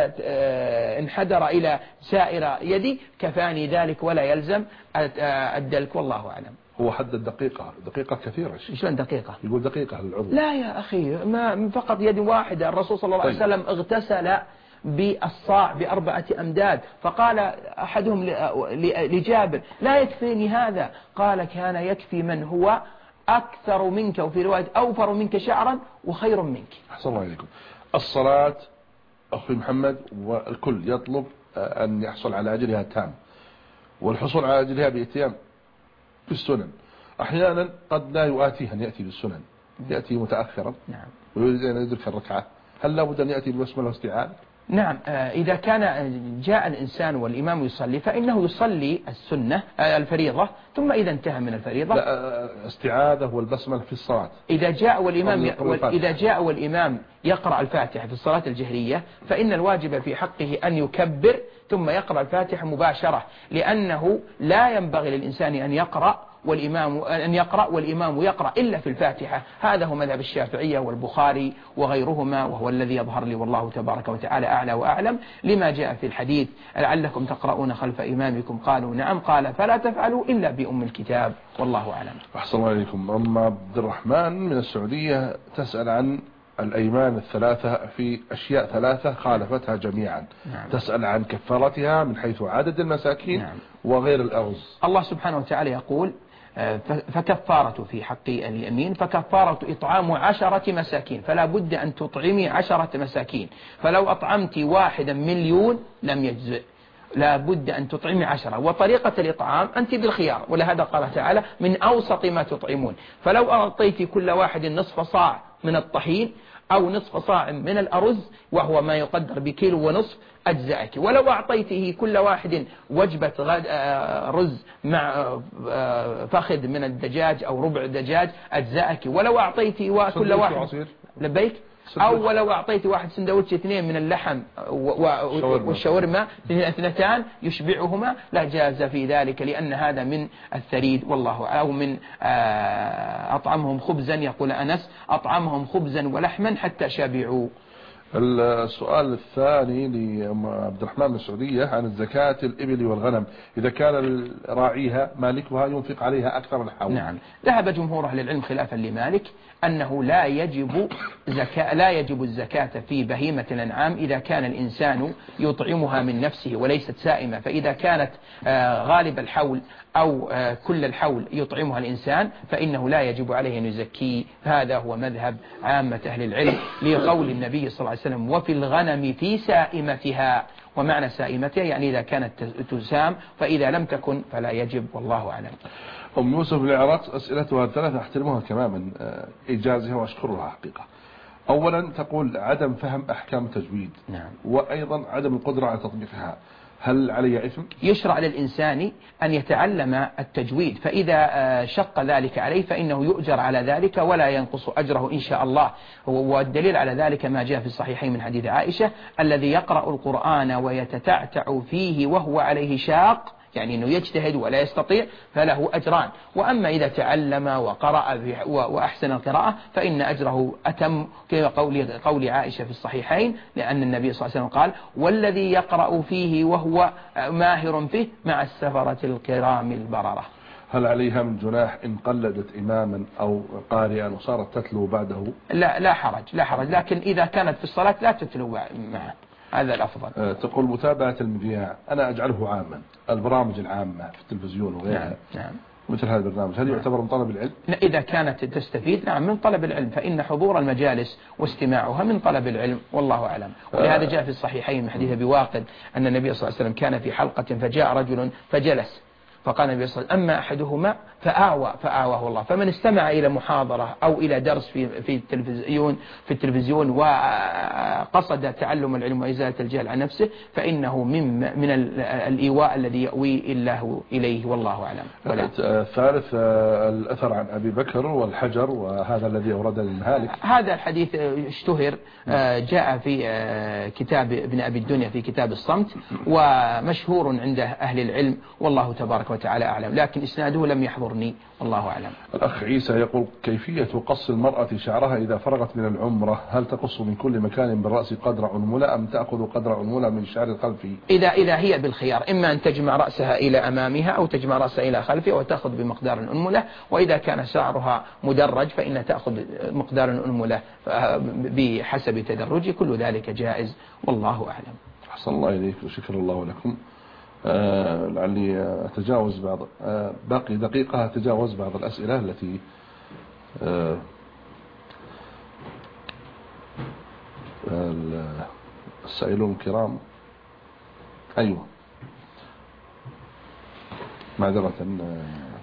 C: انحدر إلى سائر يدي كفاني ذلك ولا يلزم الدلك، والله أعلم.
B: هو حد الدقيقة دقيقة كثيرة.
C: شلون دقيقة؟
B: يقول دقيقة للعضو.
C: لا يا أخي، ما فقط يد واحدة. الرسول صلى الله عليه وسلم اغتسل بالصاع بأربعة أمداد، فقال أحدهم لجابر لا يكفيني هذا، قال كان يكفي من هو أكثر منك، وفي رواية أوفر منك شعرا وخير منك.
B: أحسن الله إليكم. الصلاة أخي محمد والكل يطلب أن يحصل على أجرها تام، والحصول على أجرها بإتيان في السنن. أحيانا قد لا يؤاتيه أن يأتي بالسنن، يأتي متأخرا. نعم. ويريد أن يدرك الركعة، هل لابد أن يأتي بالبسملة واستعاذ؟
C: نعم، إذا كان جاء الإنسان والإمام يصلي فإنه يصلي السنة الفريضة، ثم إذا انتهى من الفريضة
B: لا استعاذة والبسملة في الصلاة.
C: إذا جاء والإمام إذا جاء والإمام يقرأ الفاتحة في الصلاة الجهرية فإن الواجب في حقه أن يكبر ثم يقرأ الفاتحة مباشرة، لأنه لا ينبغي للإنسان أن يقرأ والإمام أن يقرأ والإمام يقرأ إلا في الفاتحة. هذا هو مذهب الشافعية والبخاري وغيرهما، وهو الذي يظهر لي والله تبارك وتعالى أعلى وأعلم، لما جاء في الحديث لعلكم تقرؤون خلف إمامكم، قالوا نعم، قال فلا تفعلوا إلا بأم الكتاب، والله أعلم.
B: أحسن الله إليكم. أم عبد الرحمن من السعودية تسأل عن الأيمان الثلاثة في أشياء ثلاثة خالفتها جميعا. نعم. تسأل عن كفارتها من حيث عدد المساكين. نعم. وغير الأرز.
C: الله سبحانه وتعالى يقول فكفارة في حق اليمين فكفارة إطعام عشرة مساكين، فلا بد أن تطعمي عشرة مساكين، فلو أطعمت واحدا مليون لم يجزئ، لا بد أن تطعمي عشرة. وطريقة الإطعام أنت بالخيار، ولهذا قال تعالى من أوسط ما تطعمون، فلو أعطيت كل واحد نصف صاع من الطحين أو نصف صاع من الأرز وهو ما يقدر بكيلو ونصف أجزأك، ولو أعطيته كل واحد وجبة رز مع فخذ من الدجاج أو ربع دجاج أجزأك، ولو أعطيته كل واحد لبيك أو ولو أعطيت واحد سندوتش اثنين من اللحم والشاورما اثنتان يشبعهما لا جاز في ذلك، لأن هذا من الثريد، والله أو من أطعمهم خبزا، يقول أنس أطعمهم خبزا ولحما حتى شبعوا.
B: السؤال الثاني لعبد الرحمن من السعودية عن الزكاة الإبل والغنم، إذا كان راعيها مالكها ينفق عليها أكثر من الحول.
C: نعم، ذهب جمهور أهل العلم خلافا لمالك أنه لا يجب زكاة لا يجب الزكاة في بهيمة الأنعام إذا كان الإنسان يطعمها من نفسه وليست سائمة، فإذا كانت غالب الحول أو كل الحول يطعمها الإنسان فإنه لا يجب عليه أن يزكي. هذا هو مذهب عامة أهل العلم لقول النبي صلى الله عليه وسلم وفي الغنم في سائمتها، ومعنى سائمتها يعني إذا كانت تسام، فإذا لم تكن فلا يجب، والله أعلم.
B: أم يوسف العراق أسئلتها الثلاثة أحترمها تماما إيجازها وأشكرها حقيقة. أولا تقول عدم فهم أحكام التجويد،
C: نعم.
B: وأيضا عدم القدرة على تطبيقها، هل علي إثم؟
C: يشرع للإنسان أن يتعلم التجويد، فإذا شق ذلك عليه فإنه يؤجر على ذلك ولا ينقص أجره إن شاء الله. والدليل على ذلك ما جاء في الصحيحين من حديث عائشة الذي يقرأ القرآن ويتتعتع فيه وهو عليه شاق، يعني أنه يجتهد ولا يستطيع، فله أجران. وأما إذا تعلم وقرأ وأحسن القراءة فإن أجره أتم، كما قول قول عائشة في الصحيحين، لأن النبي صلى الله عليه وسلم قال والذي يقرأ فيه وهو ماهر فيه مع السفرة الكرام البررة.
B: هل عليها من جناح إن قلدت إماما أو قارئا وصارت تتلو بعده؟
C: لا لا حرج لا حرج، لكن إذا كانت في الصلاة لا تتلو معه، هذا الأفضل.
B: تقول متابعة المذياع أنا أجعله عاما، البرامج العامة في التلفزيون وغيرها،
C: نعم. نعم.
B: مثل هذا البرنامج هل يعتبر من طلب العلم؟
C: إذا كانت تستفيد نعم من طلب العلم، فإن حضور المجالس واستماعها من طلب العلم، والله أعلم. ولهذا جاء في الصحيحين من حديث أبي واقد أن النبي صلى الله عليه وسلم كان في حلقة فجاء رجل فجلس، فقال النبي صلى الله عليه وسلم أما أحدهما فآوى فآواه الله. فمن استمع إلى محاضرة أو إلى درس في في التلفزيون في التلفزيون وقصد تعلم العلم وإزالة الجهل عن نفسه فإنه من من الإيواء الذي يأوي الله إليه، والله أعلم.
B: الثالث الأثر عن أبي بكر والحجر وهذا الذي أورد المهالك،
C: هذا الحديث اشتهر، جاء في كتاب ابن أبي الدنيا في كتاب الصمت، ومشهور عند أهل العلم، والله تبارك وتعالى أعلم، لكن إسناده لم يحضرني، والله أعلم.
B: الأخ عيسى يقول كيفية قص المرأة شعرها إذا فرغت من العمرة، هل تقص من كل مكان بالرأس قدر أنملة أم تأخذ قدر أنملة من شعر الخلفي؟
C: إذا إذا هي بالخيار، إما أن تجمع رأسها إلى أمامها أو تجمع رأسها إلى خلفها وتأخذ بمقدار أنملة، وإذا كان شعرها مدرج فإن تأخذ مقدار أنملة بحسب تدرجه، كل ذلك جائز، والله أعلم.
B: أحسن الله إليك وشكر الله لكم. آه لعلي أتجاوز بعض آه باقي دقيقة أتجاوز بعض الأسئلة التي آه السائلون الكرام. أيوة معذرة. آه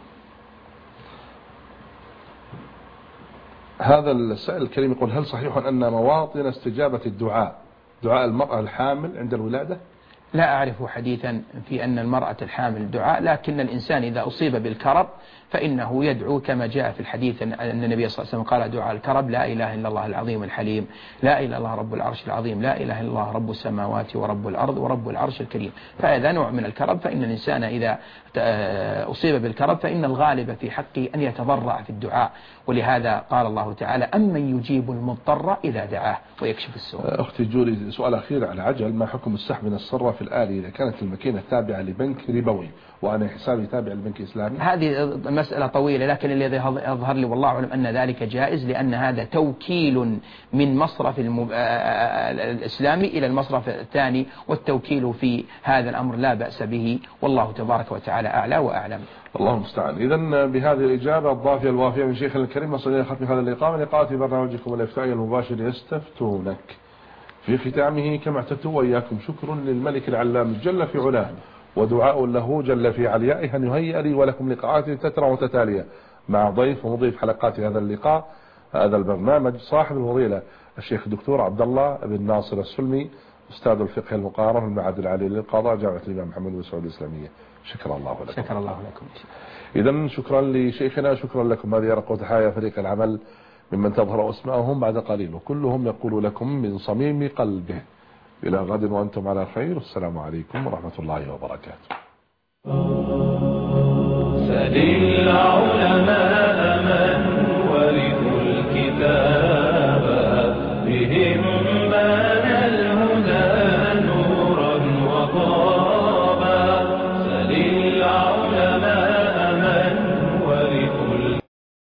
B: هذا السائل الكريم يقول هل صحيح أن مواطن استجابة الدعاء دعاء المرأة الحامل عند الولادة؟
C: لا أعرف حديثا في أن المرأة الحامل دعاء، لكن الإنسان إذا أصيب بالكرب فإنه يدعو كما جاء في الحديث أن النبي صلى الله عليه وسلم قال دعاء الكرب لا إله إلا الله العظيم الحليم، لا إله إلا الله رب العرش العظيم، لا إله إلا الله رب السماوات ورب الأرض ورب العرش الكريم. فهذا نوع من الكرب، فإن الإنسان إذا أصيب بالكرب فإن الغالب في حقه أن يتضرع في الدعاء، ولهذا قال الله تعالى أمن يجيب المضطر إذا دعاه ويكشف السوء.
B: أختي جولي سؤال أخير على عجل، ما حكم السحب من الصرف الآلي إذا كانت الماكينة تابعة لبنك ربوي وأنا حسابي تابع لبنك إسلامي؟
C: هذه مسألة طويلة، لكن الذي يظهر لي والله أعلم أن ذلك جائز، لأن هذا توكيل من مصرف المب... الإسلامي إلى المصرف الثاني، والتوكيل في هذا الأمر لا بأس به، والله تبارك وتعالى أعلى وأعلم.
B: الله المستعان. إذن بهذه الإجابة الضافية الوافية من شيخنا الكريم نصل إلى ختم هذا اللقاء من لقاءات برنامجكم الإفتائي المباشر يستفتونك. في ختامه كما اعتدت وإياكم شكر للملك العلام جل في علاه، ودعاء له جل في عليائه أن يهيئ لي ولكم لقاءات تترى وتتالية مع ضيف ومضيف حلقات هذا اللقاء هذا البرنامج صاحب الفضيلة الشيخ الدكتور عبد الله بن ناصر السلمي أستاذ الفقه المقارن المعهد العالي للقضاء جامعة الإمام محمد بن سعود الإسلامية. شكرا الله لكم.
C: شكرا الله لكم.
B: إذن شكرا لشيخنا، شكرا لكم. هذه رقم تحايا فريق العمل ممن تظهر أسماءهم بعد قليل، وكلهم يقول لكم من صميم قلبه إلى غد وأنتم على خير. السلام عليكم ورحمة الله وبركاته.
I: سل العلماء من ورثوا الكتاب بهم